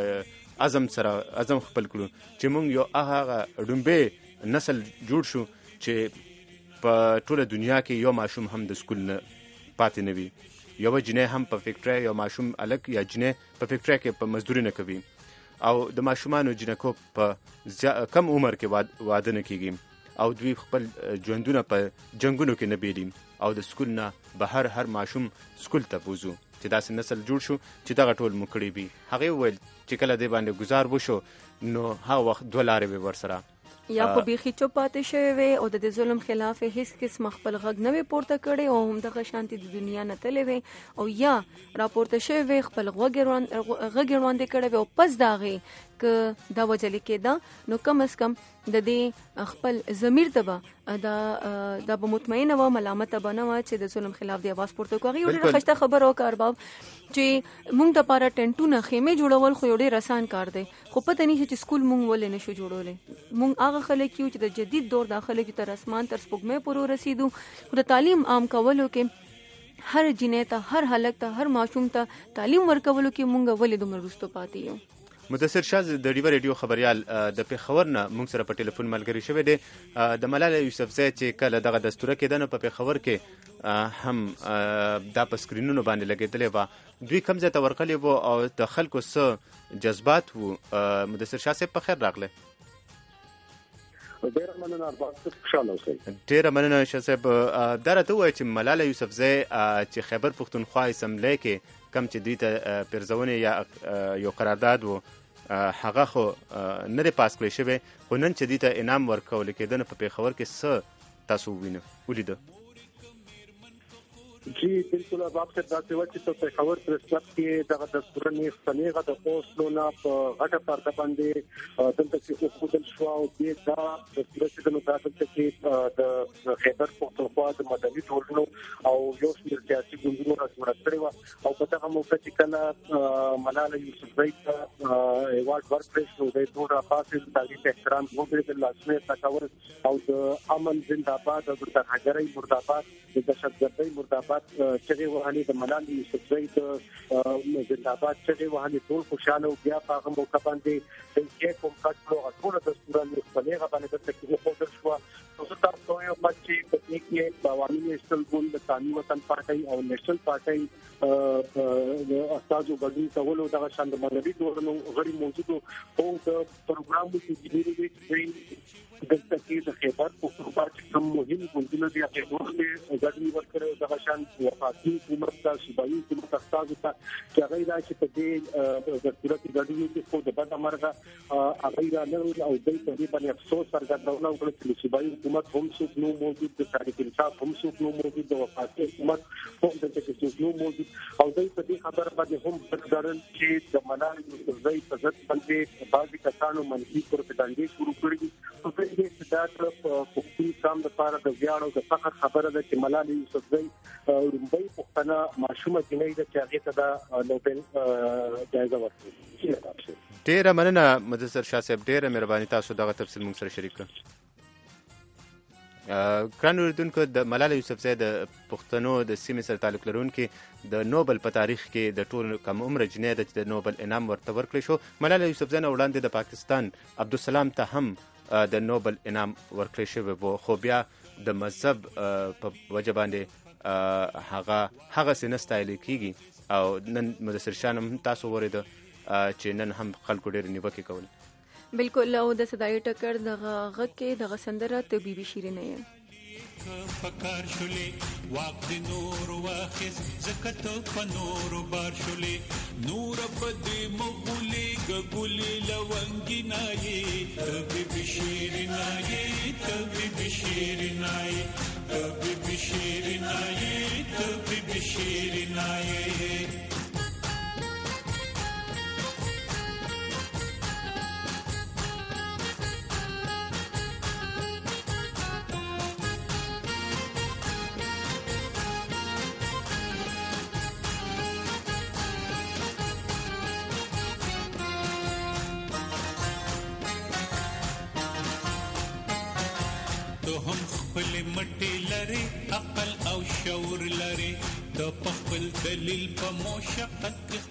عزم سره عزم خپل کړو چې موږ یو هغه ډومبې نسل جوړ شو چې په ټوله دنیا کې یو ماشوم هم د سکول نه پاتې نه وي یوه جنۍ هم په فکټرۍ یو ماشوم هلک یا جنۍ په فکټرۍ کې په مزدوري نه کوي او د ماشومانو جنکو په کم عمر کې واده نه کیږي او دوی خپل ژوندونه په جنګونو کې نه بیلي او د سکول نه بهر هر ماشوم سکول ته بوزو چې داسې نسل جوړ شو چې دغه ټول مو کړي وي هغې وویل چې کله دې باندې ګزار وشو نو هغه وخت دوه لارې وې ورسره یا خو بیخي چوپ پاتې شوی وي او د دې ظلم خلاف هیڅ قسم خپل غږ نه وي پورته کړی او همدغه شانتي د دنیا نه تللی وي او یا راپورته شوی وي خپل غږ وړاندې کړی وي او پس د هغې که دا وجلې کېده نو کم از کم د دې خپل ضمیر ته به دا دا به مطمئنه وه ملامته به نه وه چې د ظلم خلاف د اواز پورته کړو هغې یو ډېره ښایسته خبره وکړه ارباب چې موږ دپاره ټینټونه خیمې جوړول خو یو ډېر اسان کار دی خو پته نه شي چې سکول موږ ولې نه شو جوړولی موږ هغه خلک یو چې د جدید دور دا خلک تر اسمان تر سپوږمۍ پورې ورسېدو خو د تعلیم عام کولو کې هر جنۍ ته هر هلک ته هر ماشوم ته تعلیم ورکولو کې موږ ولې دومره وروسته پاتې یو مدثر شاه د ډیوه ریډیو خبریال د پېښور نه موږ سره په ټلیفون ملګری شوی دی د ملاله یوسفزۍ چې کله دغه دستوره کېده نو په پېښور کې هم دا په سکرینونو باندې لګېدلې وه دوی کوم ځای ته ورغلي وو او د خلکو څه جذبات وو مدثر شاه صاحب په خیر راغلی ډیره مننه ارباب خوشاله اوسئ ډیره مننه شاه صاحب دا راته ووایه چې ملاله یوسفزۍ چې خیبر پښتونخوا اسمبلی کې کم چې دوی ته پیرزونې یا یو قرارداد و هغه خو نه دی پاس کړی شوی خو نن چې دوی ته انعام ورکول کېده نو په پېښور کې څه تاسو ووینه ولیده جی بالکل ارباب صاحب داسې وه چې په پېښور پریس کلب کې دغه دستوره نیغ په نیغه د اوسلو نه په غټه پرده باندې دلته کې وښودل شوه او دې دا دستوره چې ده نو دا دلته کې د خیبر پښتونخوا د مدني ټولنو او یو شمېر سیاسي ګوندونو راجوړه کړې وه او په دغه موقع چې کله ملاله یوسفزۍ ته ایوارډ ورکړی شو دی دومره پاسې د هغې ته احترام وکړېدل لاسونه یې تکول او د امن زنده‌باد او د ترهګرۍ مرداباد د دهشتګردۍ مرداباد چغې وهلې د ملاله یوسفزۍ د زنده‌باد چغې وهلې ټول خوشحاله او بیا په هغه موقع باندې د کیک هم کټ کړو هغه ټوله دستوره نیغ په نیغه باندې دلته کې وښودل شوه نو زه تاسو ته وایم چې په دې کې د عوامي نیشنل ګوند د قانون وطن پارټۍ او نیشنل پارټۍ د استازو ګډون کولو دغه شان د مدني ټولنو غړي موجودو او د پروګرامو کې ډېرې وې دلته کې د خیبر پښتونخوا چې کوم مهم ګوندونه دي هغې وخت یې ګډون ورکړی دغه شان وفاقي حکومت ته صوبایي حکومت استازو ته چې هغوی را چې په دې دستوره کې ګډون وکړي خو د بده مرغه هغوی رانغلل او دوی په دې باندې افسوس څرګندونه وکړه چې د صوبایي حکومت هم څوک نه موجود د تحریک انصاف هم څوک نه موجود د وفاقي حکومت هم دلته کې څوک نه موجود او دوی په دې خبره باندې هم ګرځېدل چې د ملاله یوسفزۍ په ضد باندې بعضې کسانو منفي پروپاګانډې شروع کړي دي نو دوی دې چې دا پښتون قام دپاره د ویاړ او د فخر خبره ده چې ملاله یوسفزۍ لومړۍ پښتنه ماشومه جنۍ ده چې هغې ته دا نوبل جایزه ورکړي ډېره مننه مدثر شاه صاحب ډېره مهرباني تاسو دغه تفصیل موږ سره شریک کړ ګران اورېدونکو د ملاله یوسفزۍ د پښتنو د سیمې سره تعلق لرونکي د نوبل په تاریخ کې د ټولو کم عمره جنۍ ده چې د نوبل انعام ورته ورکړی شو ملاله یوسفزۍ نه وړاندې د پاکستان عبدالسلام ته هم د نوبل انعام ورکړی شوی و، خو بیا د مذهب په وجه باندې هغه هغسې نه ستایلی کېږي. او نن مدثر شاه هم تاسو ورېده چې نن هم خلکو ډېرې نیوکې کولې. بالکل. او د صدايي ټکر دغه غږ کې دغه سندره د بي بي شیرینه یې پکار شولې واق د نور واخس زکت په نور بار شولې نور بد مغولې ګولې لونګي نای ته بي شیرینه یې ته بي شیرینه یې ته بي شیرینه یې ته بي شیرینه یې. خپل مټې لري عقل او شعور لري د خپل دلیل په مشقت کې